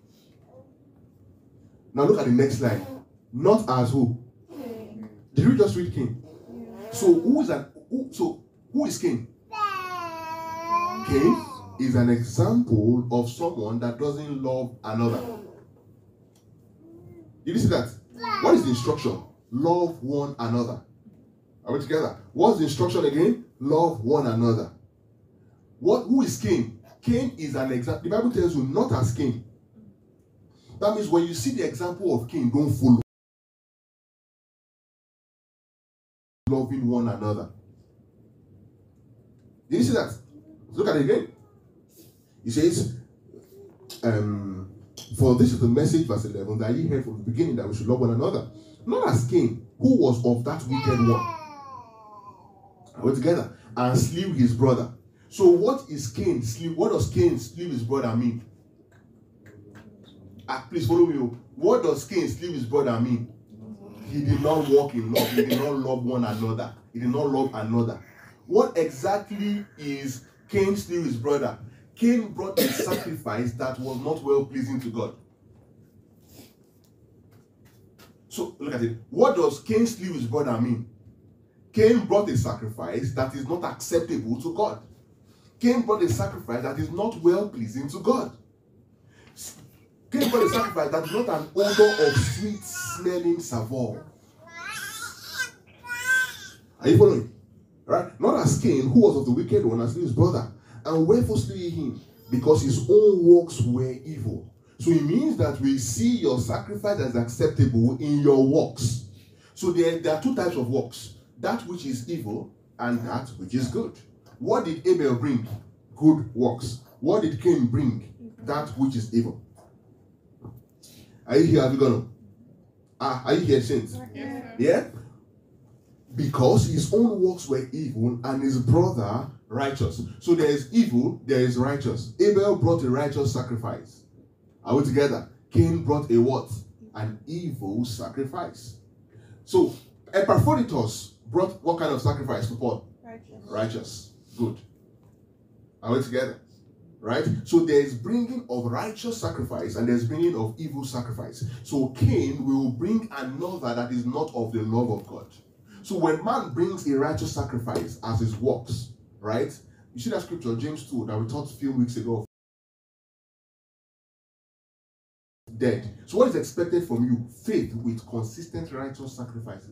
Now look at the next line. Not as who? King. Did you just read King? Yeah. So who is an who, so who is King? Cain is an example of someone that doesn't love another. Did you see that? What is the instruction? Love one another. Are we together? What's the instruction again? Love one another. What? Who is Cain? Cain is an example. The Bible tells you not as Cain. That means when you see the example of Cain, don't follow. Loving one another. Did you see that? Look at it again. He says, um, for this is the message, verse eleven, that ye heard from the beginning, that we should love one another. Not as Cain, who was of that wicked one. Are we together? And slew his brother. So what is Cain slew? What does Cain slew his brother mean? Ah, please follow me. What does Cain slew his brother mean? He did not walk in love. He did not love one another. He did not love another. What exactly is Cain slew his brother? Cain brought a sacrifice that was not well pleasing to God. So look at it. What does Cain slew his brother mean? Cain brought a sacrifice that is not acceptable to God. Cain brought a sacrifice that is not well pleasing to God. Cain brought a sacrifice that is not an odor of sweet smelling savour. Are you following? Right? Not as Cain, who was of the wicked one, as his brother. And wherefore slew ye him? Because his own works were evil. So it means that we see your sacrifice as acceptable in your works. So there, there are two types of works. That which is evil and that which is good. What did Abel bring? Good works. What did Cain bring? That which is evil. Are you here? Have you gone? Ah, are you here, saints? Yes, Yeah? Because his own works were evil and his brother righteous. So there is evil, there is righteous. Abel brought a righteous sacrifice. Are we together? Cain brought a what? An evil sacrifice. So Epaphroditus brought what kind of sacrifice to Paul? Righteous. Righteous. Good. Are we together? Right? So there is bringing of righteous sacrifice and there's bringing of evil sacrifice. So Cain will bring another that is not of the love of God. So when man brings a righteous sacrifice as his works, right? You see that scripture, James two, that we taught a few weeks ago. Dead. So what is expected from you? Faith with consistent righteous sacrifices.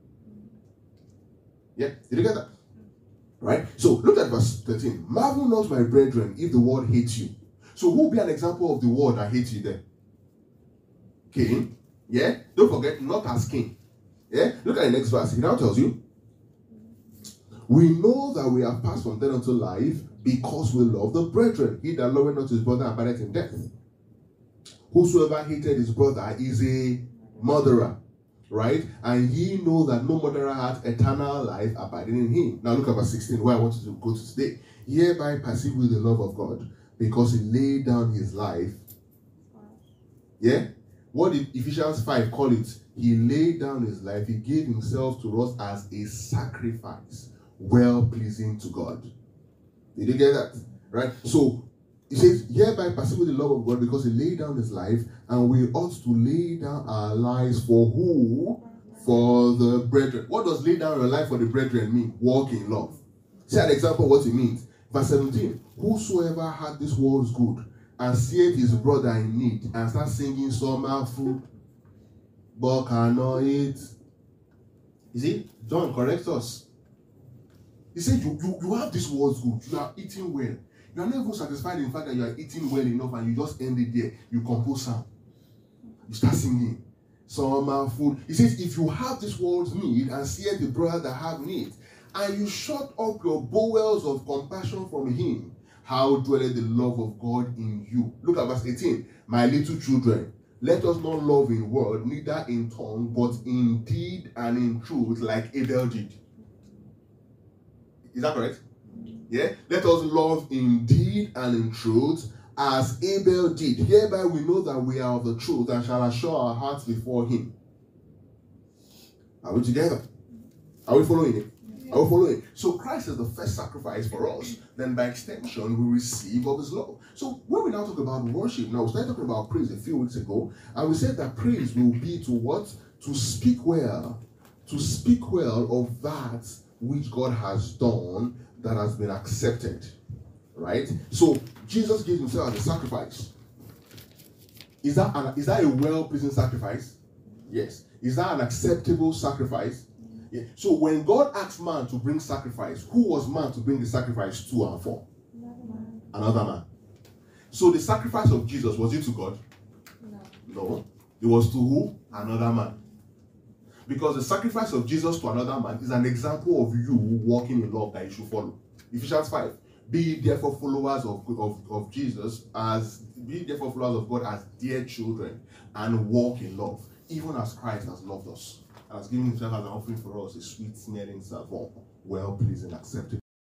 Yeah? Did you get that? Right? So look at verse thirteen. Marvel not, my brethren, if the world hates you. So who will be an example of the world that hates you there? Cain. Yeah? Don't forget, not as Cain. Yeah? Look at the next verse. He now tells you, we know that we have passed from death unto life because we love the brethren. He that loveth not his brother abideth in death. Whosoever hated his brother is a murderer. Right? And ye know that no murderer hath eternal life abiding in him. Now look at verse sixteen, where I want you to go to today. Hereby perceive we the love of God, because he laid down his life. Yeah? What did Ephesians five call it? He laid down his life. He gave himself to us as a sacrifice, well pleasing to God. Did you get that? Right? So he says, hereby perceive we the love of God, because he laid down his life, and we ought to lay down our lives for who? for the brethren. What does lay down your life for the brethren mean? Walk in love. See an example of what it means. Verse seventeen. Whosoever had this world's good and seeth his brother in need and start singing summer food, but cannot eat. You see, John corrects us. He said, you, you, you have this world's good. You are eating well. You are not even satisfied in the fact that you are eating well enough and you just end it there. You compose sound. You start singing. Summer food. He says, if you have this world's need and see the brother that have need, and you shut up your bowels of compassion from him, how dwelleth the love of God in you? Look at verse eighteen. My little children, let us not love in word, neither in tongue, but in deed and in truth, like Abel did. Is that correct? Yeah? Let us love in deed and in truth, as Abel did. Hereby we know that we are of the truth and shall assure our hearts before him. Are we together? Are we following it? Are we following? So Christ is the first sacrifice for us. Then by extension, we receive of his love. So when we now talk about worship, now we started talking about praise a few weeks ago, and we said that praise will be to what? To speak well. To speak well of that which God has done that has been accepted. Right? So Jesus gives himself as a sacrifice. Is that, an, is that a well-pleasing sacrifice? Yes. Is that an acceptable sacrifice? Yeah. So when God asked man to bring sacrifice, who was man to bring the sacrifice to and for? Another man. Another man. So the sacrifice of Jesus, was it to God? No. No. It was to who? Another man. Because the sacrifice of Jesus to another man is an example of you walking in love that you should follow. Ephesians five. Be ye therefore followers of, of, of Jesus, as be ye therefore followers of God as dear children, and walk in love, even as Christ has loved us, and has given himself as an offering for us, a sweet smelling savour, well pleasing, acceptable.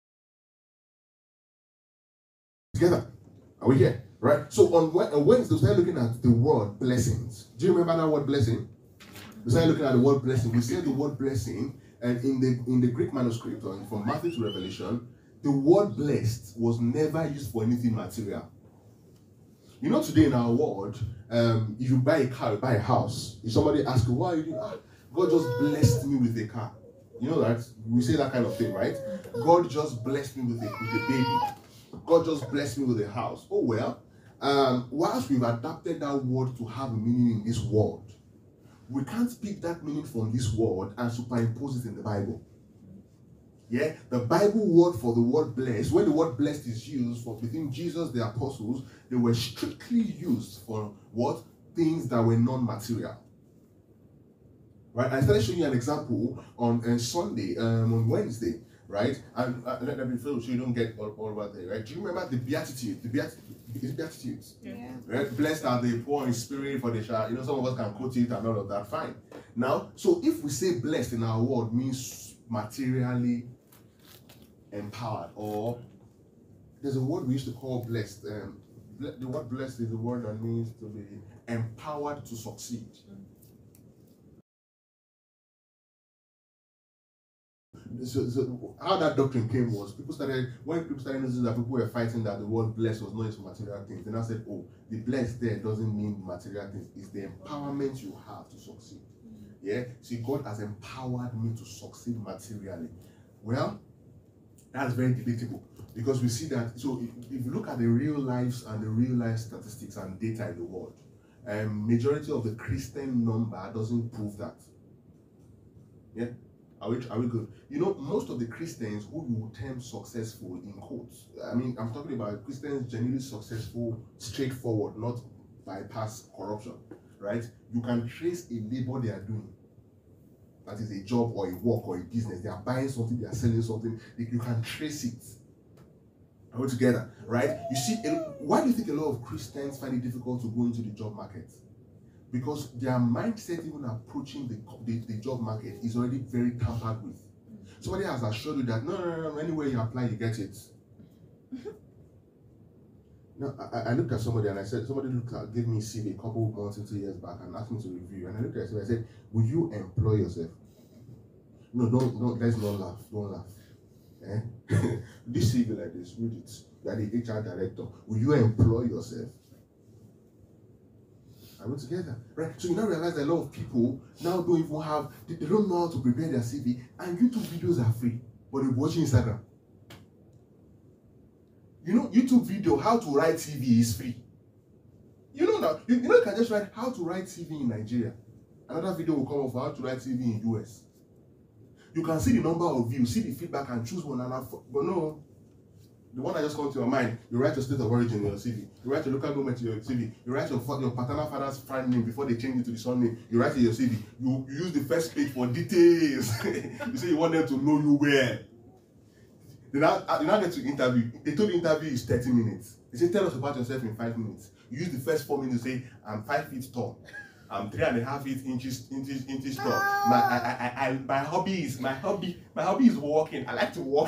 Together. Are we here? Right? So on, on Wednesday, we started looking at the word blessings. Do you remember that word blessing? We started looking at the word blessing. We said the word blessing, and in the in the Greek manuscript, or from Matthew to Revelation, the word blessed was never used for anything material. You know, today in our world, um, if you buy a car, you buy a house, if somebody asks you, why are you doing ah, God just blessed me with a car. You know that? We say that kind of thing, right? God just blessed me with a, with a baby. God just blessed me with a house. Oh, well, um, whilst we've adapted that word to have a meaning in this world, we can't pick that meaning from this word and superimpose it in the Bible. Yeah, the Bible word for the word blessed, when the word blessed is used for between Jesus, the apostles, they were strictly used for what? Things that were non-material. Right? I started showing you an example on uh, Sunday, um, on Wednesday, right? And uh, let me feel so you don't get all, all over there, right? Do you remember the Beatitude? The Beatitude, is it Beatitudes? Yeah. Right? Blessed are the poor in spirit, for they shall, you know, some of us can quote it and all of that, fine. Now, so if we say blessed in our word means materially empowered, or there's a word we used to call blessed. Um, the word blessed is the word that means to be empowered to succeed. So, so how that doctrine came was people started when people started noticing that people were fighting that the word blessed was not into material things. Then I said, oh, the blessed there doesn't mean material things. It's the empowerment you have to succeed. Yeah. See, God has empowered me to succeed materially. Well, that's very debatable because we see that. So if, if you look at the real lives and the real life statistics and data in the world, um, majority of the Christian number doesn't prove that. Yeah. Are we, are we good? You know, most of the Christians who you would term successful in quotes, I mean, I'm talking about Christians genuinely successful, straightforward, not bypass corruption, right? You can trace a labor they are doing. That is a job or a work or a business. They are buying something, they are selling something. You can trace it. Are we together? Right? You see, why do you think a lot of Christians find it difficult to go into the job market? Because their mindset, even approaching the, the, the job market, is already very tampered with. Somebody has assured you that no, no, no, no, anywhere you apply, you get it. No, I, I looked at somebody and I said, somebody looked at, gave me a C V a couple of months, two years back, and asked me to review. And I looked at it and I said, will you employ yourself? No, don't, don't, let's not laugh, don't laugh. Eh? This C V like this, read it. You are the H R director. Will you employ yourself? Are we together? Right? So you now realize that a lot of people now don't even have, they, they don't know how to prepare their C V, and YouTube videos are free, but they're watching Instagram. You know, YouTube video, how to write C V is free. You know now, you, you know you can just write how to write C V in Nigeria. Another video will come up for how to write C V in U S. You can see the number of views, see the feedback, and choose one. And but no, the one that just comes to your mind, you write your state of origin in your C V. You write your local government in your C V. You write your, your paternal father's friend name before they change it to the son name. You write in your C V. You, you use the first page for details. You say you want them to know you well. They now, they now get to interview. They told the interview is thirty minutes. They say, tell us about yourself in five minutes. You use the first four minutes to say, I'm five feet tall. I'm three and a half feet inches inches inches tall. My I, I, I, my hobby is my hobby my hobby is walking. I like to walk.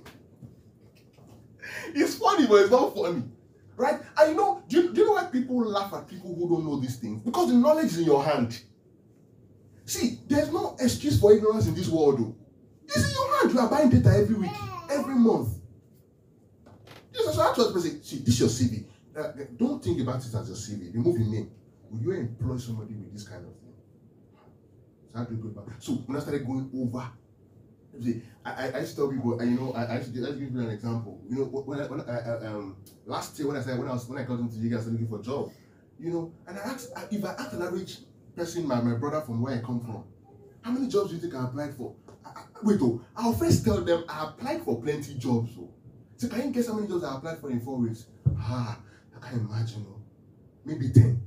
It's funny, but it's not funny, right? And you know, do you, do you know why people laugh at people who don't know these things? Because the knowledge is in your hand. See, there's no excuse for ignorance in this world, though. It's in your hand. You are buying data every week, every month. Yes, so I told people, see, this is your C V. Uh, don't think about it as your C V. Remove your name. Will you employ somebody with this kind of thing? So how do you go back? So when I started going over, see, I, I, I used to tell people, and you know, I, I used to, let's give you an example. You know, when I, when I, I um last year when I said when I was when I got into you guys looking for a job, you know, and I asked if I asked an average person, my, my brother from where I come from, how many jobs do you think I applied for? I, I, wait, oh, I'll first tell them I applied for plenty jobs. Oh. So can you guess how many jobs I applied for in four weeks? Ah, I can't imagine. Oh. Maybe ten.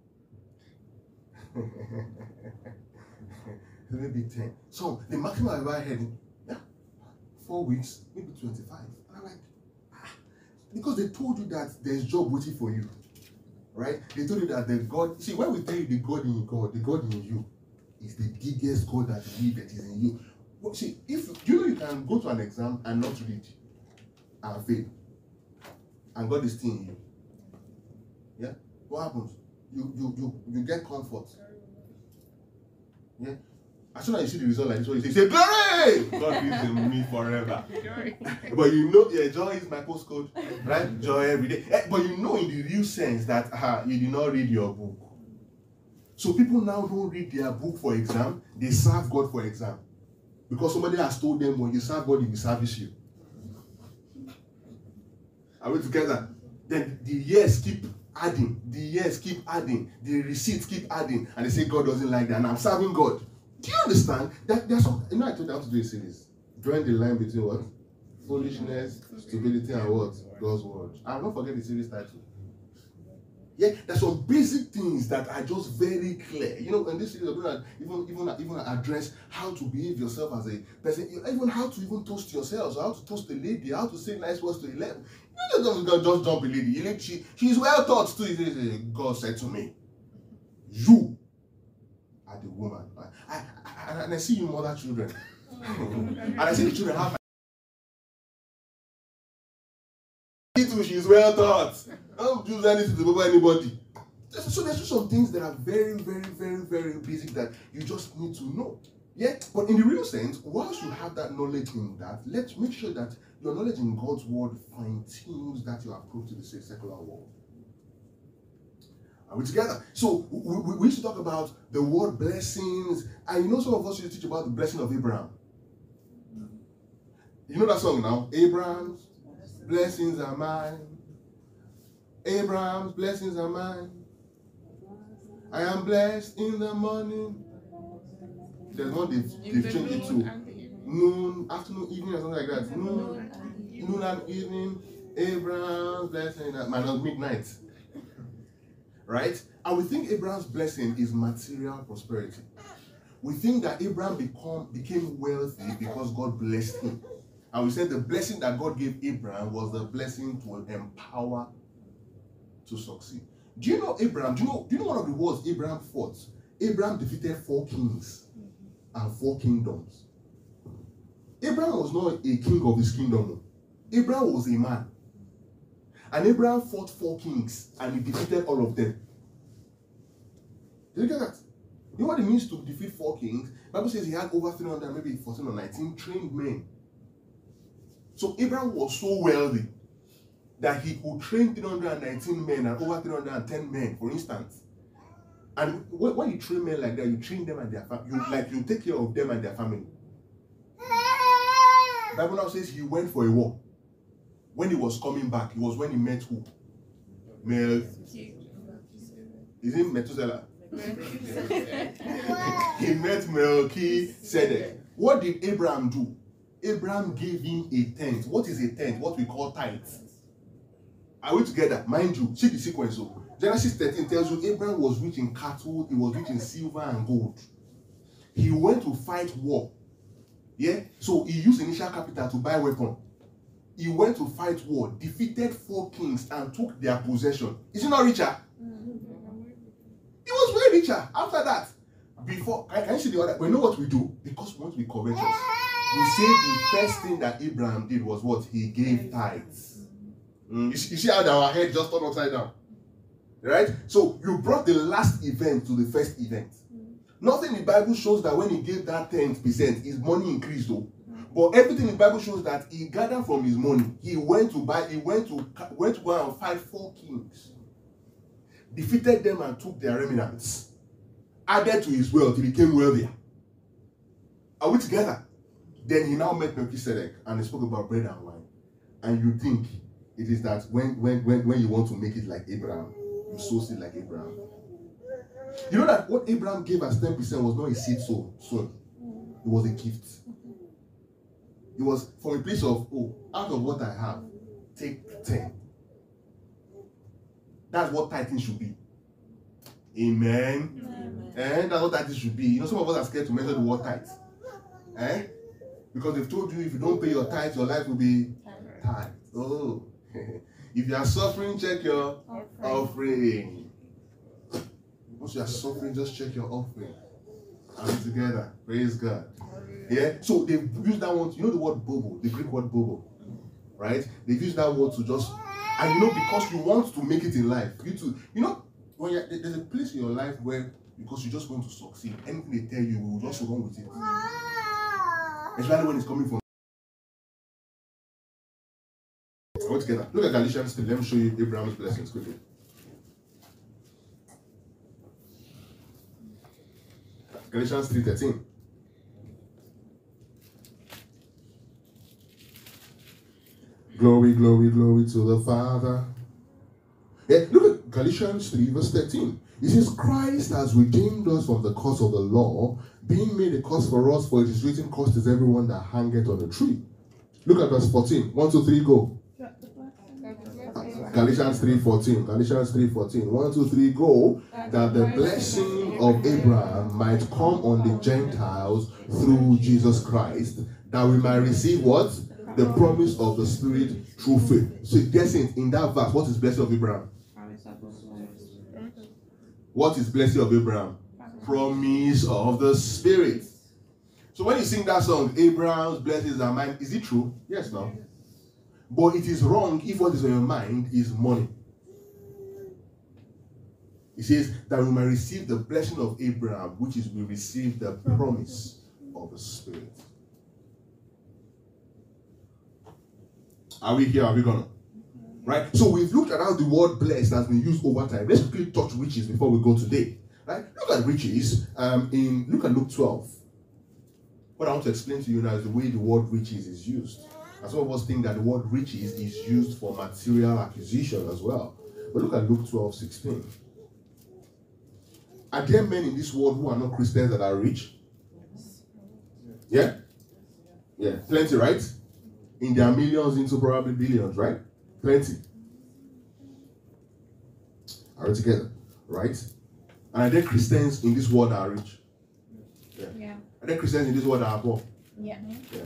Maybe ten. So the maximum I ever had, yeah, four weeks, maybe twenty-five. And I'm like, ah, because they told you that there's job waiting for you, right? They told you that the God. See, when we tell you the God in God, the God in you is the biggest God that we that is in you. Well, see, if you know you can go to an exam and not read and fail, and God is still in you, yeah, what happens? You you you you get comfort. Yeah. As soon as you see the result like this, you say, glory! God lives in me forever. But you know, yeah, joy is my postcode, right? Joy every day. Eh, but you know in the real sense that uh, you did not read your book. So people now don't read their book for exam, they serve God for exam. Because somebody has told them when you serve God, he will service you. Are we together? Then the years keep adding, the years keep adding, the receipts keep adding, and they say God doesn't like that, and I'm serving God. Do you understand that there's some, you know, I told you how to do a series. Drawing the line between what? Foolishness, stupidity, and what? God's word. I won't forget the series title. Yeah, there's some basic things that are just very clear. You know, in this series, we're going to even, even, even address how to behave yourself as a person, even how to even toast yourself, how to toast a lady, how to say nice words to a lady. You don't just, just jump a lady. She, she's well taught too. God said to me, you are the woman. I, I, I, and I see you mother children. And I see the children have too, she's well taught. Don't use anything to bother anybody. So there's just some things that are very, very, very, very basic that you just need to know. Yeah, but in the real sense, once you have that knowledge in that, let's make sure that your knowledge in God's word fine-tunes that your approach to the secular world. Are we together? So we, we, we used to talk about the word blessings, and you know some of us used to teach about the blessing of Abraham. You know that song now? Abraham's blessings are mine. Abraham's blessings are mine. I am blessed in the morning. There's one they've, they've changed it to noon, afternoon, evening, or something like that. Noon, noon and evening. Abraham's blessing minus midnight. Right? And we think Abraham's blessing is material prosperity. We think that Abraham become, became wealthy because God blessed him. And we said the blessing that God gave Abraham was the blessing to empower to succeed. Do you know Abraham? Do you know, do you know one of the wars Abraham fought? Abraham defeated four kings and four kingdoms. Abraham was not a king of his kingdom. Abraham was a man. And Abraham fought four kings and he defeated all of them. Did you get that? You know what it means to defeat four kings? The Bible says he had over three hundred, maybe fourteen or nineteen trained men. So Abraham was so wealthy that he could train three hundred nineteen men and over three hundred ten men, for instance. And when, when you train men like that, you train them and their family. You like you take care of them and their family. The Bible now says he went for a war. When he was coming back, it was when he met who? Mel. Is it Methuselah? He met Melchizedek. What did Abraham do? Abraham gave him a tent. What is a tent? What we call tithes. Are we together? Mind you, see the sequence. So Genesis thirteen tells you Abraham was rich in cattle, he was rich in silver and gold. He went to fight war. Yeah? So he used initial capital to buy weapon. He went to fight war, defeated four kings and took their possession. Is he not richer? He was way richer after that. Before, can you see the other? We know what we do because once we covetous, we say the first thing that Abraham did was what? He gave tithes. Mm, you, see, you see how our head just turned upside down? Right? So you brought the last event to the first event. Nothing in the Bible shows that when he gave that ten percent, his money increased though. But everything in the Bible shows that he gathered from his money. He went to buy, he went to went to go and fight four kings, defeated them and took their remnants, added to his wealth, he became wealthier. Are we together? Then he now met Melchizedek and he spoke about bread and wine. And you think it is that when when when, when you want to make it like Abraham, you sow seed like Abraham. You know that what Abraham gave as ten percent was not a seed sown, sown. It was a gift. It was from a place of, oh, out of what I have, take ten. That's what tithing should be. Amen. Amen. And that's what tithing should be. You know, some of us are scared to mention the word tithe. Eh? Because they've told you if you don't pay your tithe, your life will be tithe. Oh. If you are suffering, check your offering. offering. Once you are suffering, just check your offering. Are we together? Praise God. Yeah, so they've used that one, you know the word bobo, the Greek word bobo, right? They've used that word to just, and you know, because you want to make it in life, you to, you know, when you're, there's a place in your life where, because you just want to succeed, anything they tell you, you will just run with it. Especially when it's coming from. All together. Look at Galatians three. Let me show you Abraham's blessings quickly. Galatians three thirteen. Glory, glory, glory to the Father. Yeah, look at Galatians three, verse thirteen. It says, Christ has redeemed us from the curse of the law, being made a curse for us, for it is written, cursed is everyone that hangeth on a tree. Look at verse fourteen. One, two, three, go. Galatians three fourteen. Galatians three fourteen. One, two, three, go. That the blessing of Abraham might come on the Gentiles through Jesus Christ, that we might receive what? The promise of the Spirit through faith. So guessing in that verse, what is blessing of Abraham? What is blessing of Abraham? Promise of the Spirit. So when you sing that song, Abraham's blessings are mine, is it true? Yes, no. But it is wrong if what is on your mind is money. It says that we might receive the blessing of Abraham, which is we receive the promise of the Spirit. Are we here? Are we gonna? Right? So we've looked at how the word blessed has been used over time. Let's quickly touch riches before we go today. Right? Look at riches. Um, in look at Luke twelve. What I want to explain to you now is the way the word riches is used. And some of us think that the word riches is used for material acquisition as well. But look at Luke twelve sixteen. Are there men in this world who are not Christians that are rich? Yeah? Yeah. Plenty, right? In their millions into probably billions, right? Plenty. Are we together? Right? And are there Christians in this world that are rich? Yeah. Yeah. Are there Christians in this world that are poor? Yeah. Yeah.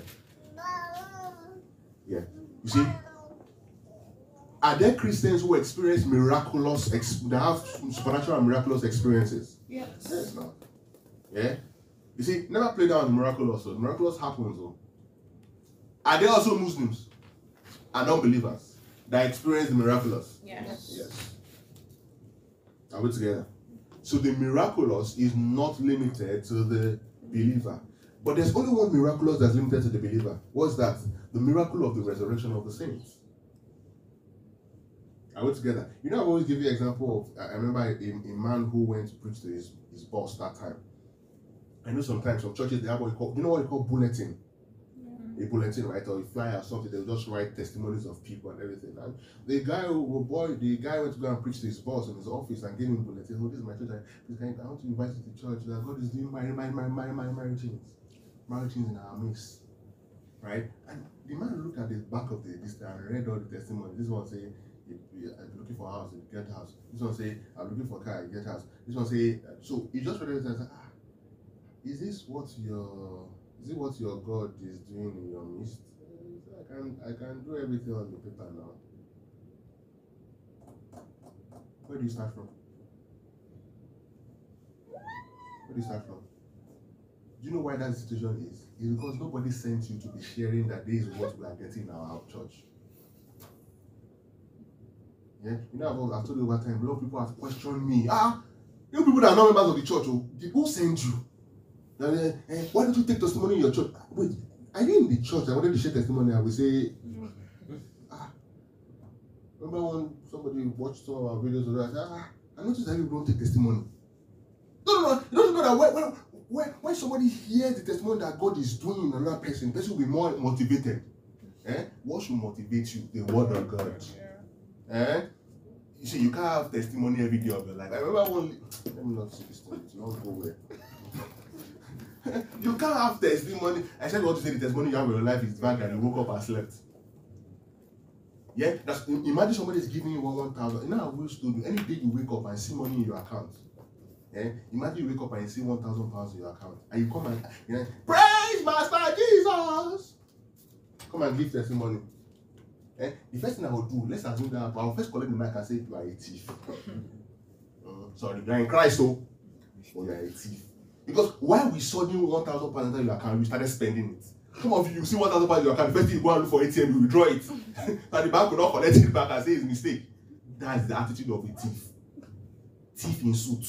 Yeah. You see? Are there Christians who experience miraculous, ex- they have supernatural and miraculous experiences? Yes. Yes, no. Yeah? You see, never play down the miraculous. So miraculous happens. So. Are there also Muslims and unbelievers that experience the miraculous? Yes. Yes. Are we together? So the miraculous is not limited to the believer. But there's only one miraculous that's limited to the believer. What's that? The miracle of the resurrection of the saints. Are we together? You know, I always give you an example of, I remember a, a man who went to preach to his, his boss that time. I know sometimes some churches, they have what you call, you know what you call bulletin? A bulletin, right? Or a flyer or something, they'll just write testimonies of people and everything. And the guy who, boy, the guy went to go and preach to his boss in his office and gave him a bulletin. Oh, this is my church. I, I want to invite you to the church that God is doing my, my, my, my, my marriage things. Marriage things in our midst. Right? And the man looked at the back of the this and read all the testimonies. This one say, I'm looking for a house, you get house. This one say, I'm looking for a car, you get house. This one say, so he just read it and said, ah, is this what your is it what your God is doing in your midst? I can I can do everything on the paper now. Where do you start from? Where do you start from? Do you know why that situation is? It's because nobody sent you to be sharing that this is what we are getting in our church. Yeah, you know, I've told you over time, a lot of people have questioned me. Ah, you people that are not members of the church, oh, who sent you? Uh, uh, why don't you take testimony in your church? Wait, are you in the church? I wanted to share testimony. I will say, ah, remember when somebody watched some of our videos and I said, ah, I noticed that you don't take testimony. No, no, no, you don't know that when, when, when, when somebody hears the testimony that God is doing in another person, the person will be more motivated. Eh? What should motivate you? The word of God. Eh? You see, you can't have testimony every day of your life. I remember one. Let me not see this thing. It's not go where. You can't have testimony. I said, what to say the testimony you have in your life is bad and you woke up and slept. Yeah? That's, imagine somebody is giving you one one thousand. You know, I will told you, any day you wake up and see money in your account. Yeah? Imagine you wake up and you see one thousand pounds in your account. And you come and, you know, praise Master Jesus! Come and give testimony. Eh? The first thing I will do, let's assume that I will first collect the mic and say, you are a thief. uh, sorry, you are in Christ, so oh, you are a thief. Because while we saw you one thousand pounds in your account, we started spending it. Some of you, you see one thousand pounds in your account, the first thing you go and look for A T M, you withdraw it. And the bank will not collect it back and say it's a mistake. That's the attitude of a thief. Thief in suit.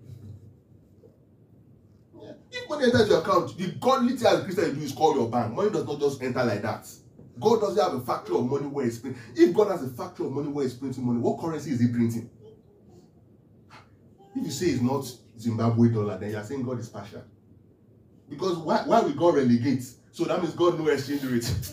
Yeah. If money enters your account, the godly thing as a Christian you do is call your bank. Money does not just enter like that. God doesn't have a factory of money where he's printing. If God has a factory of money where he's printing money, what currency is he printing? If you say it's not Zimbabwe dollar, then you're saying God is partial. Because why, why will God relegate? So that means God knows exchange rate.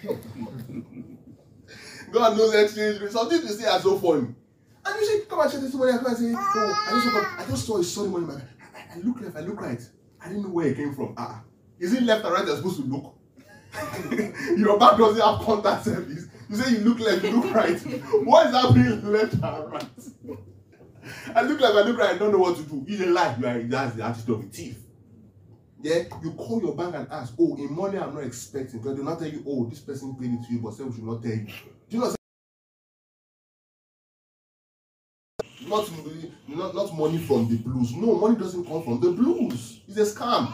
God knows exchange rate. Some things you say are so funny. And you say, come and share this money. I come and say, oh, I just woke up. I just saw a sunny money. I, I, I look left, I look right. I didn't know where it came from. Ah, is it left and right you're supposed to look? Your back doesn't have contact service. You say you look left, you look right. What is happening left and right? I look left, I look right, I don't know what to do. You a lie. You are, that's the attitude of a thief. Yeah, you call your bank and ask, oh, in money I'm not expecting. Because they'll not tell you, oh, this person paid it to you, but some should not tell you. Do you know? Not, not, not money from the blues. No, money doesn't come from the blues. It's a scam.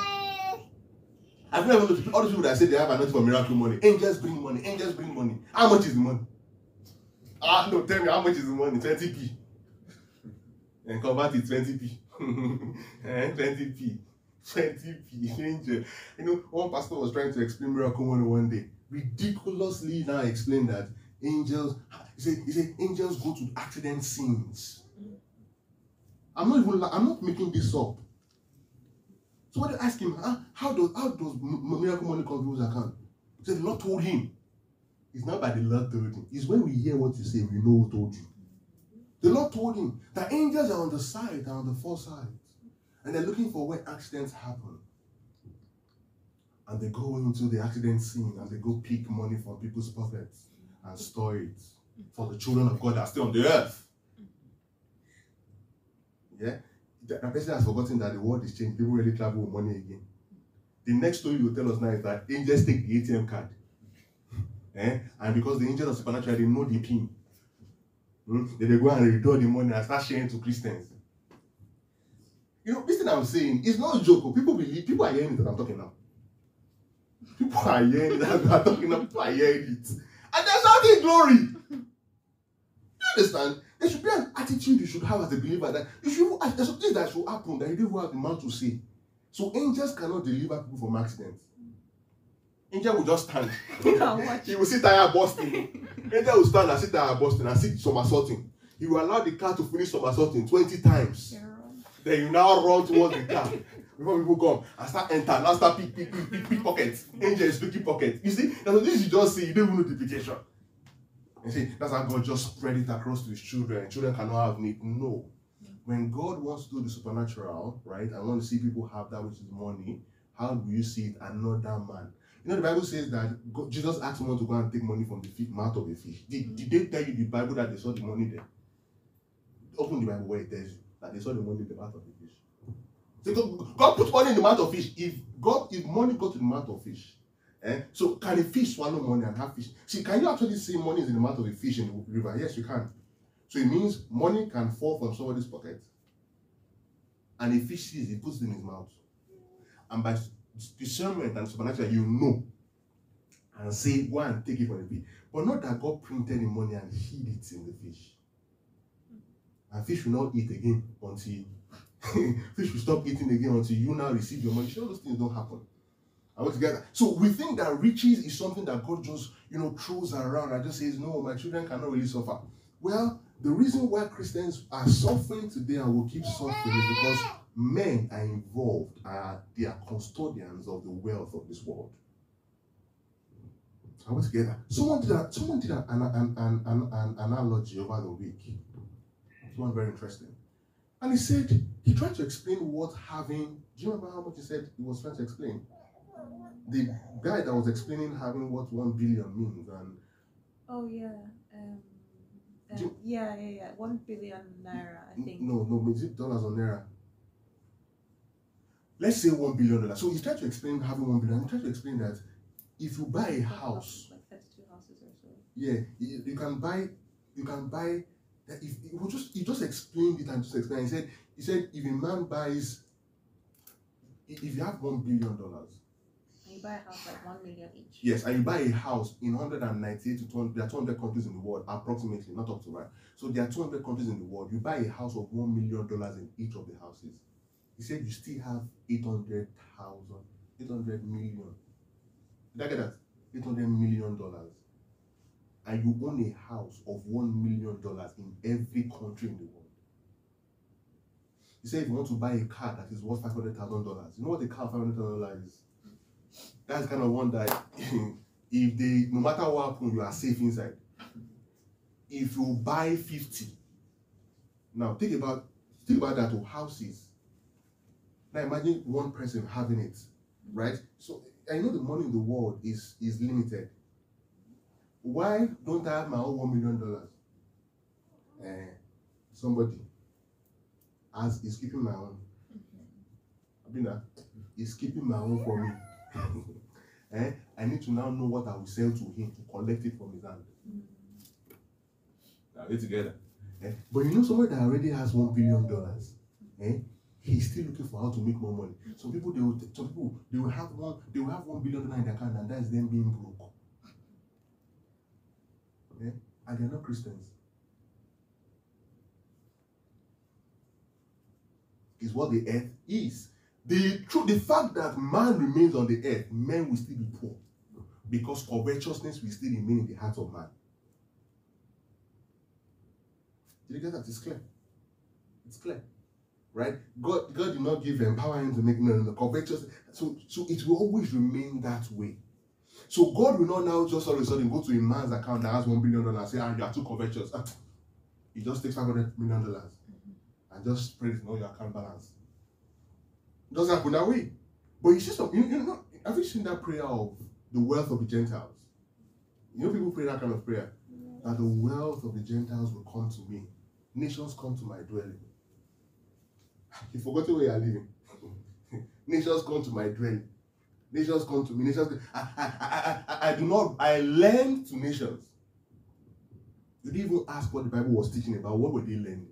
I've never looked at all the people that say they have anointing for miracle money. Angels bring money. Angels bring money. How much is the money? Ah, no, tell me how much is the money? twenty p. And convert it twenty p. twenty p. twenty p. Angel. You know, one pastor was trying to explain miracle money one day. Ridiculously now explained that angels, he said, he said angels go to accident scenes. I'm not even, I'm not making this up. So when they ask him, huh, how does how does miracle money come to his account? He said, the Lord told him. It's not by the Lord told him. It's when we hear what you say, we know who told you. The Lord told him that angels are on the side, are on the four sides. And they're looking for where accidents happen. And they go into the accident scene and they go pick money from people's pockets and store it for the children of God that are still on the earth. Yeah? That person has forgotten that the world is changed. People really travel with money again. The next story you will tell us now is that angels take the A T M card. eh? And because the angels are supernatural, they know the pin. Hmm? Then they go and withdraw the money and start sharing to Christians. You know, this thing I'm saying is not a joke. People believe, people are hearing it that I'm talking now. People are hearing it that I'm talking now. People are hearing it. And there's nothing glory. You understand? There should be an attitude you should have as a believer that you should, there's something that should happen that you don't have the mouth to say. So angels cannot deliver people from accidents. Angel will just stand. He will see tire busting. Anytime we stand and sit there at Boston and sit somersaulting, he will allow the car to finish somersaulting twenty times. Yeah. Then you now run towards the car before people come and start enter, now start pick, pick, pick, pick, pick pockets. Angel is picking pockets. You see, that's what this you just see, you don't even know the implication. You see, that's how God just spread it across to his children. Children cannot have need. No. When God wants to do the supernatural, right, and want to see people have that which is money, how do you see it? Another man. You know, the Bible says that God, Jesus asked someone to go and take money from the fish, mouth of a fish. Did, did they tell you the Bible that they saw the money there? Open the Bible where it tells you that they saw the money in the mouth of the fish. So God, God put money in the mouth of fish. If God, if money got to the mouth of fish, eh? So can a fish swallow money and have fish? See, can you actually say money is in the mouth of a fish in the river? Yes, you can. So it means money can fall from somebody's pocket, and a fish sees it, puts it in his mouth, and by discernment and supernatural, you know, and say, go and take it from the fish. But not that God printed the money and hid it in the fish. And fish will not eat again until fish will stop eating again until you now receive your money. Sure, those things don't happen. I want to get that. So we think that riches is something that God just, you know, throws around and just says, no, my children cannot really suffer. Well, the reason why Christians are suffering today and will keep suffering is because men are involved, uh, they are custodians of the wealth of this world. I want to get that. Someone did, a, someone did an, an, an, an, an analogy over the week. It was very interesting. And he said, he tried to explain what having, do you remember how much he said he was trying to explain? The guy that was explaining having what one billion means. And Oh yeah. Um, um, Do- yeah, yeah, yeah. One billion naira, I think. no, no, is it dollars or naira? Let's say one billion dollars. So he tried to explain having one billion. He tried to explain that if you buy a house, Like thirty-two houses or so. yeah, you, you can buy, you can buy. If he was just, he just explained it and just explained. He said, he said, if a man buys, if you have one billion dollars, And you buy a house like one million each. yes, and you buy a house in one hundred ninety-eight to two hundred, there are two hundred countries in the world, approximately, not up to right. So there are two hundred countries in the world. You buy a house of one million dollars in each of the houses. He said you still have eight hundred thousand, eight hundred million. Did I get that? eight hundred million dollars. And you own a house of one million dollars in every country in the world. He said if you want to buy a car that is worth five hundred thousand dollars, you know what a car of five hundred thousand dollars is? That's kind of one that if they, no matter what happens, you are safe inside. If you buy fifty, now think about, think about that to houses. Now imagine one person having it, right? So I know the money in the world is, is limited. Why don't I have my own one million dollars? Uh, somebody as is keeping my own. Abina is keeping my own for me. eh? I need to now know what I will sell to him to collect it from his hand. Are we together? Eh? But you know somebody that already has one billion dollars. Eh? He's still looking for how to make more money. Some people they will some people they will have one they will have one billion dollars in their account and that is them being broke. Eh? And they're not Christians. Is what the earth is. The truth, the fact that man remains on the earth, men will still be poor because covetousness will still remain in the heart of man. Did you get that? It's clear. It's clear, right? God, God did not give empower him to make no, no, no covetous. So, so it will always remain that way. So God will not now just all of a sudden go to a man's account that has one billion dollars and say, "Ah, you are too covetous." Ah, he just takes five hundred million dollars and just spread it in all your account balance. It doesn't happen that way. But you see some, you, you know, have you seen that prayer of the wealth of the Gentiles? You know, people pray that kind of prayer. That the wealth of the Gentiles will come to me. Nations come to my dwelling. You forgot where you are living. Nations come to my dwelling. Nations come to me. Nations. I, I, I, I, I do not. I lend to nations. You didn't even ask what the Bible was teaching about. What were they learning?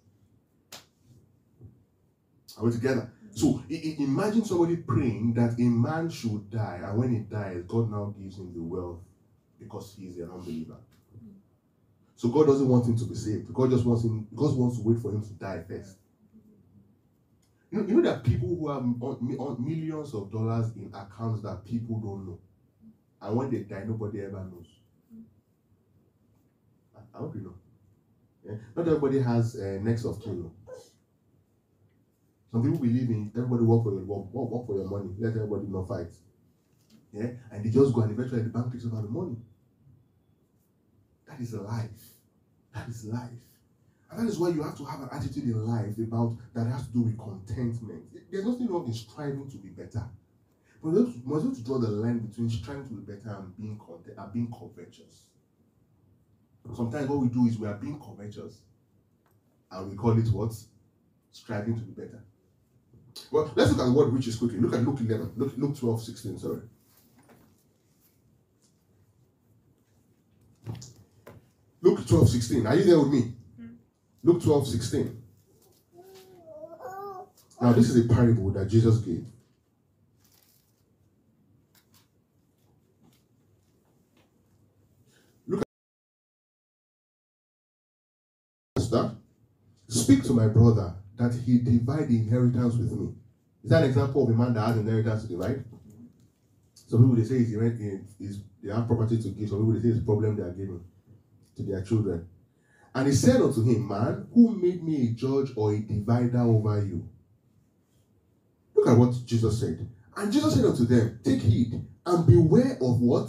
Are we together? So I, I, imagine somebody praying that a man should die, and when he dies, God now gives him the wealth because he is an unbeliever. So God doesn't want him to be saved. God just wants him. God wants to wait for him to die first. You know, you know there are people who have on, on millions of dollars in accounts that people don't know, and when they die, nobody ever knows. I hope you know. Yeah? Not everybody has uh, next of kin. No? Some people believe in everybody work for your work, work, work for your money. Let everybody not fight. Yeah, and they just go and eventually the bank takes over the money. That is life. That is life. And that is why you have to have an attitude in life about that has to do with contentment. There's nothing wrong in striving to be better. But we must have to draw the line between striving to be better and being content and being covetous. Sometimes what we do is we are being covetous and we call it what? Striving to be better. Well, let's look at the word riches quickly. Look at Luke eleven. Look, Luke twelve, sixteen, sorry. Luke twelve, sixteen. Are you there with me? Mm. Luke twelve, sixteen. Now, this is a parable that Jesus gave. Look at that. Speak to my brother that he divide the inheritance with me. Is that an example of a man that has inheritance to divide? Some people they say it's, it's, they have property to give. Some people they say it's a problem they are giving to their children. And he said unto him, man, who made me a judge or a divider over you? Look at what Jesus said. And Jesus said unto them, take heed and beware of what?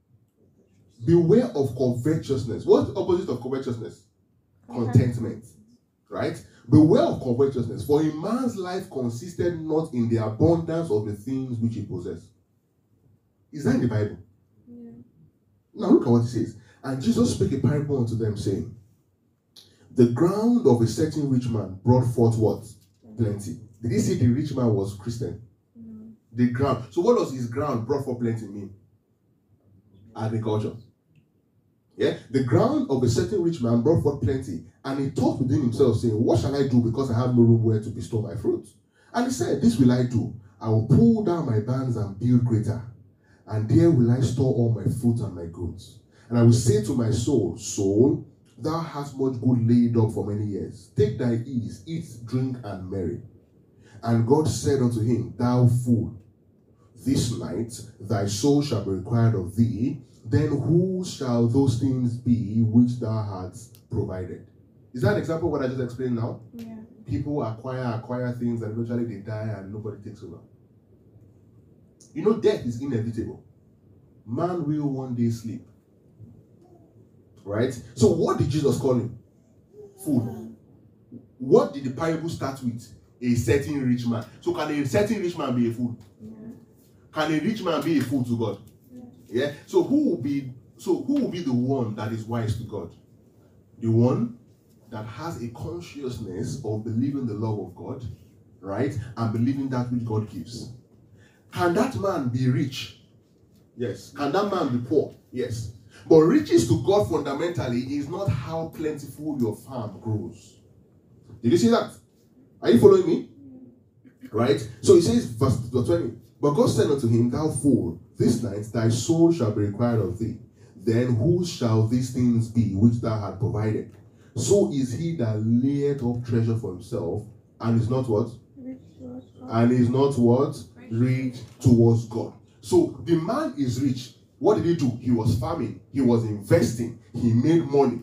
Beware of covetousness. What's the opposite of covetousness? Contentment. Right? Beware of covetousness, for a man's life consisted not in the abundance of the things which he possessed. Is that in the Bible? Yeah. Now look at what he says. And Jesus spake a parable unto them, saying, the ground of a certain rich man brought forth what? Plenty. Did he say the rich man was Christian? No. The ground. So what does his ground brought forth plenty mean? Agriculture. Yeah? The ground of a certain rich man brought forth plenty. And he thought within himself, saying, what shall I do, because I have no room where to bestow my fruit? And he said, this will I do. I will pull down my barns and build greater. And there will I store all my fruit and my goods. And I will say to my soul, soul, thou hast much good laid up for many years. Take thy ease, eat, drink, and marry. And God said unto him, thou fool, this night thy soul shall be required of thee. Then who shall those things be which thou hast provided? Is that an example of what I just explained now? Yeah. People acquire, acquire things and eventually they die and nobody takes over. You know, death is inevitable. Man will one day sleep. Right? So what did Jesus call him? Fool. What did the parable start with? A certain rich man. So can a certain rich man be a fool? Yeah. Can a rich man be a fool to God? Yeah. Yeah? So who will be so who will be the one that is wise to God? The one that has a consciousness of believing the love of God, right? And believing that which God gives. Can that man be rich? Yes. Can that man be poor? Yes. But riches to God fundamentally is not how plentiful your farm grows. Did you see that? Are you following me? Right? So he says, verse twenty, but God said unto him, thou fool, this night thy soul shall be required of thee. Then whose shall these things be which thou hast provided? So is he that layeth up treasure for himself, and is not what? And is not what? Rich towards God. So the man is rich. What did he do? He was farming. He was investing. He made money.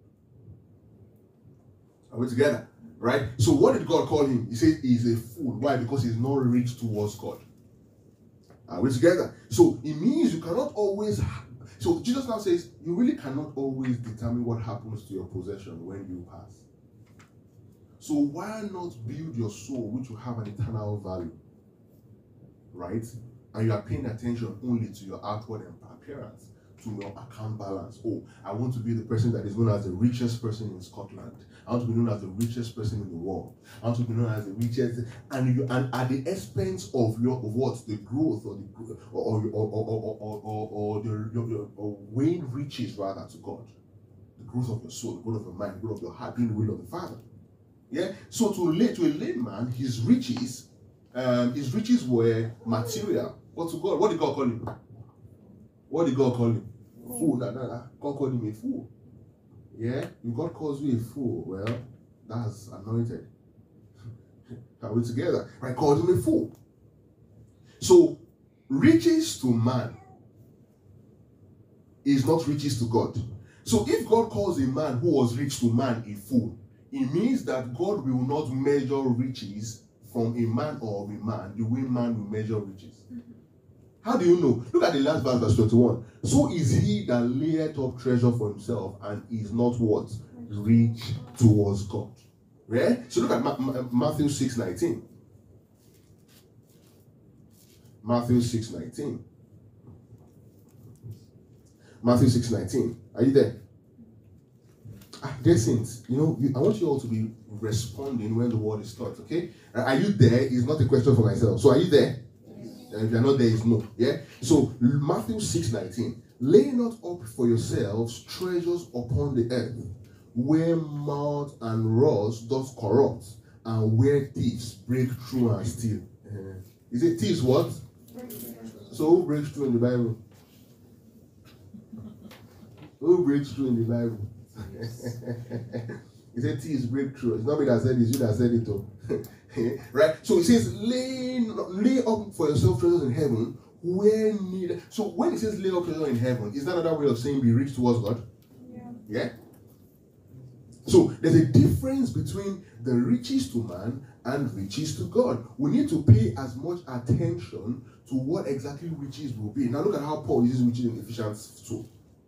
Are we together? Right? So what did God call him? He said he's a fool. Why? Because he's not rich towards God. Are we together? So it means you cannot always... So Jesus now says, you really cannot always determine what happens to your possession when you pass. So why not build your soul, which will have an eternal value? Right? And you are paying attention only to your outward appearance, to your account balance. Oh, I want to be the person that is known as the richest person in Scotland. I want to be known as the richest person in the world. I want to be known as the richest, and you, and at the expense of your of what the growth or the or or or or or, or, or the your, your or weighing riches rather to God, the growth of your soul, the growth of your mind, the growth of your heart, doing the will of the Father. Yeah. So to relate to a layman, his riches, um, his riches were material. But to God, what did God call him? What did God call him? Fool. Nah, nah, nah. God called him a fool. Yeah? If God calls you a fool, well, that's anointed. Are we together? I called him a fool. So, riches to man is not riches to God. So if God calls a man who was rich to man a fool, it means that God will not measure riches from a man or of a man the way man will measure riches. How do you know? Look at the last verse, verse twenty-one. So is he that layeth up treasure for himself and is not what? Rich towards God. Right? So look at Ma- Ma- Matthew six nineteen. Matthew six nineteen. Matthew six nineteen. Are you there? Ah, dear saints, you know, you, I want you all to be responding when the word is taught, okay? Are you there? It's not a question for myself. So are you there? And if you're not there, it's no. Yeah? So Matthew six nineteen. Lay not up for yourselves treasures upon the earth, where moth and rust doth corrupt, and where thieves break through and steal. Uh, is it thieves what? So who breaks through in the Bible? Who breaks through in the Bible? He said thieves break through. It's not me that said it, it's you that said it though. Right? So it says, lay, lay up for yourself treasures in heaven where need. So when it says lay up treasures in heaven, is that another way of saying be rich towards God? Yeah. Yeah? So there's a difference between the riches to man and riches to God. We need to pay as much attention to what exactly riches will be. Now look at how Paul uses riches in Ephesians two.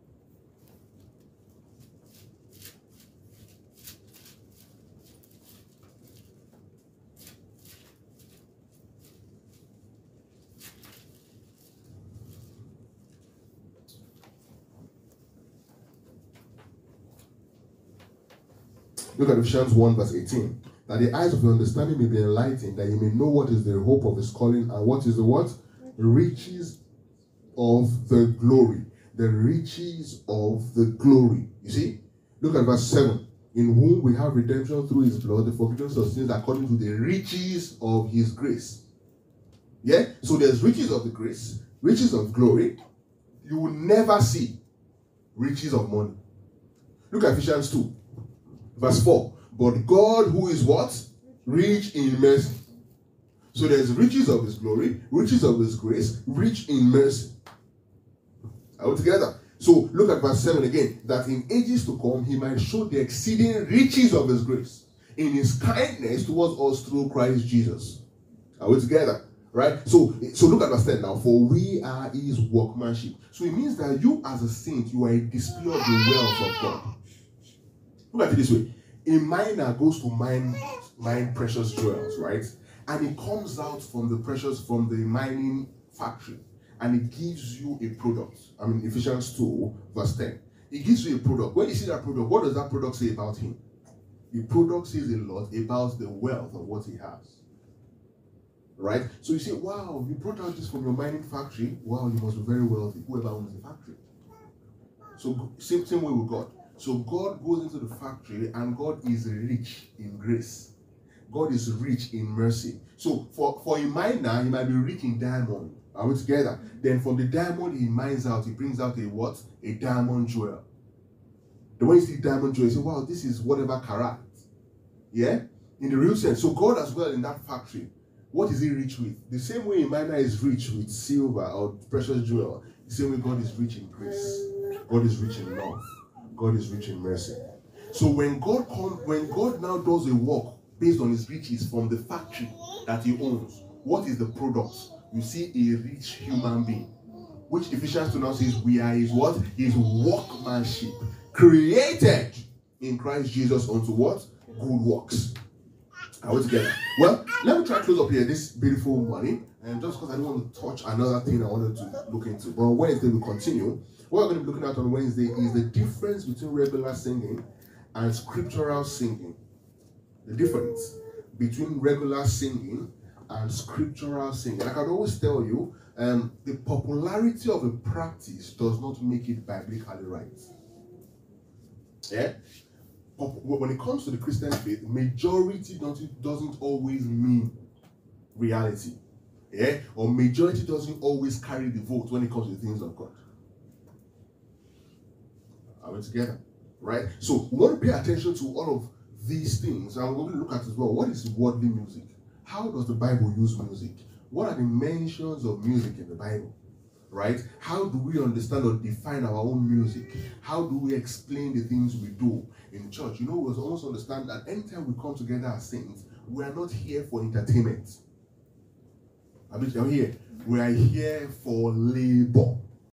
Look at Ephesians one verse eighteen. That the eyes of your understanding may be enlightened, that you may know what is the hope of his calling and what is the what? Riches of the glory. The riches of the glory. You see? Look at verse seven. In whom we have redemption through his blood, the forgiveness of sins according to the riches of his grace. Yeah? So there's riches of the grace, riches of glory. You will never see riches of money. Look at Ephesians two. Verse four. But God who is what? Rich in mercy. So there's riches of his glory, riches of his grace, rich in mercy. Are we together? So look at verse seven again. That in ages to come he might show the exceeding riches of his grace in his kindness towards us through Christ Jesus. Are we together? Right? So, so look at verse ten now. For we are his workmanship. So it means that you as a saint, you are a display of the wealth of God. Look at it this way. A miner goes to mine, mine precious jewels, right? And it comes out from the precious, from the mining factory. And it gives you a product. I mean, Ephesians two, verse ten. It gives you a product. When you see that product, what does that product say about him? The product says a lot about the wealth of what he has. Right? So you say, wow, you brought out this from your mining factory. Wow, you must be very wealthy. Whoever owns the factory. So same, same way with God. So God goes into the factory and God is rich in grace. God is rich in mercy. So for, for a miner, he might be rich in diamond. Are we together? Then from the diamond he mines out, he brings out a what? A diamond jewel. The way you see diamond jewel, you say, wow, this is whatever carat. Yeah? In the real sense. So God as well in that factory, what is he rich with? The same way a miner is rich with silver or precious jewel, the same way God is rich in grace. God is rich in love. God is rich in mercy. So when God comes, when God now does a work based on his riches from the factory that he owns, what is the product? You see a rich human being, which Ephesians two now says we are his what? His workmanship, created in Christ Jesus unto what? Good works. Are we together? Well, let me try to close up here this beautiful morning, and just because I don't want to touch another thing I wanted to look into. But on Wednesday we continue. What we're going to be looking at on Wednesday is the difference between regular singing and scriptural singing. The difference between regular singing and scriptural singing. I can always tell you, um, the popularity of a practice does not make it biblically right. Yeah? When it comes to the Christian faith, majority doesn't, doesn't always mean reality. Yeah? Or majority doesn't always carry the vote when it comes to the things of God. Are we together? Right? So we want to pay attention to all of these things, and we're going to look at as well, what is worldly music? How does the Bible use music? What are the mentions of music in the Bible? right? How do we understand or define our own music? How do we explain the things we do in church? You know, we must almost understand that anytime we come together as saints, we are not here for entertainment. I'm here. We are here for labor.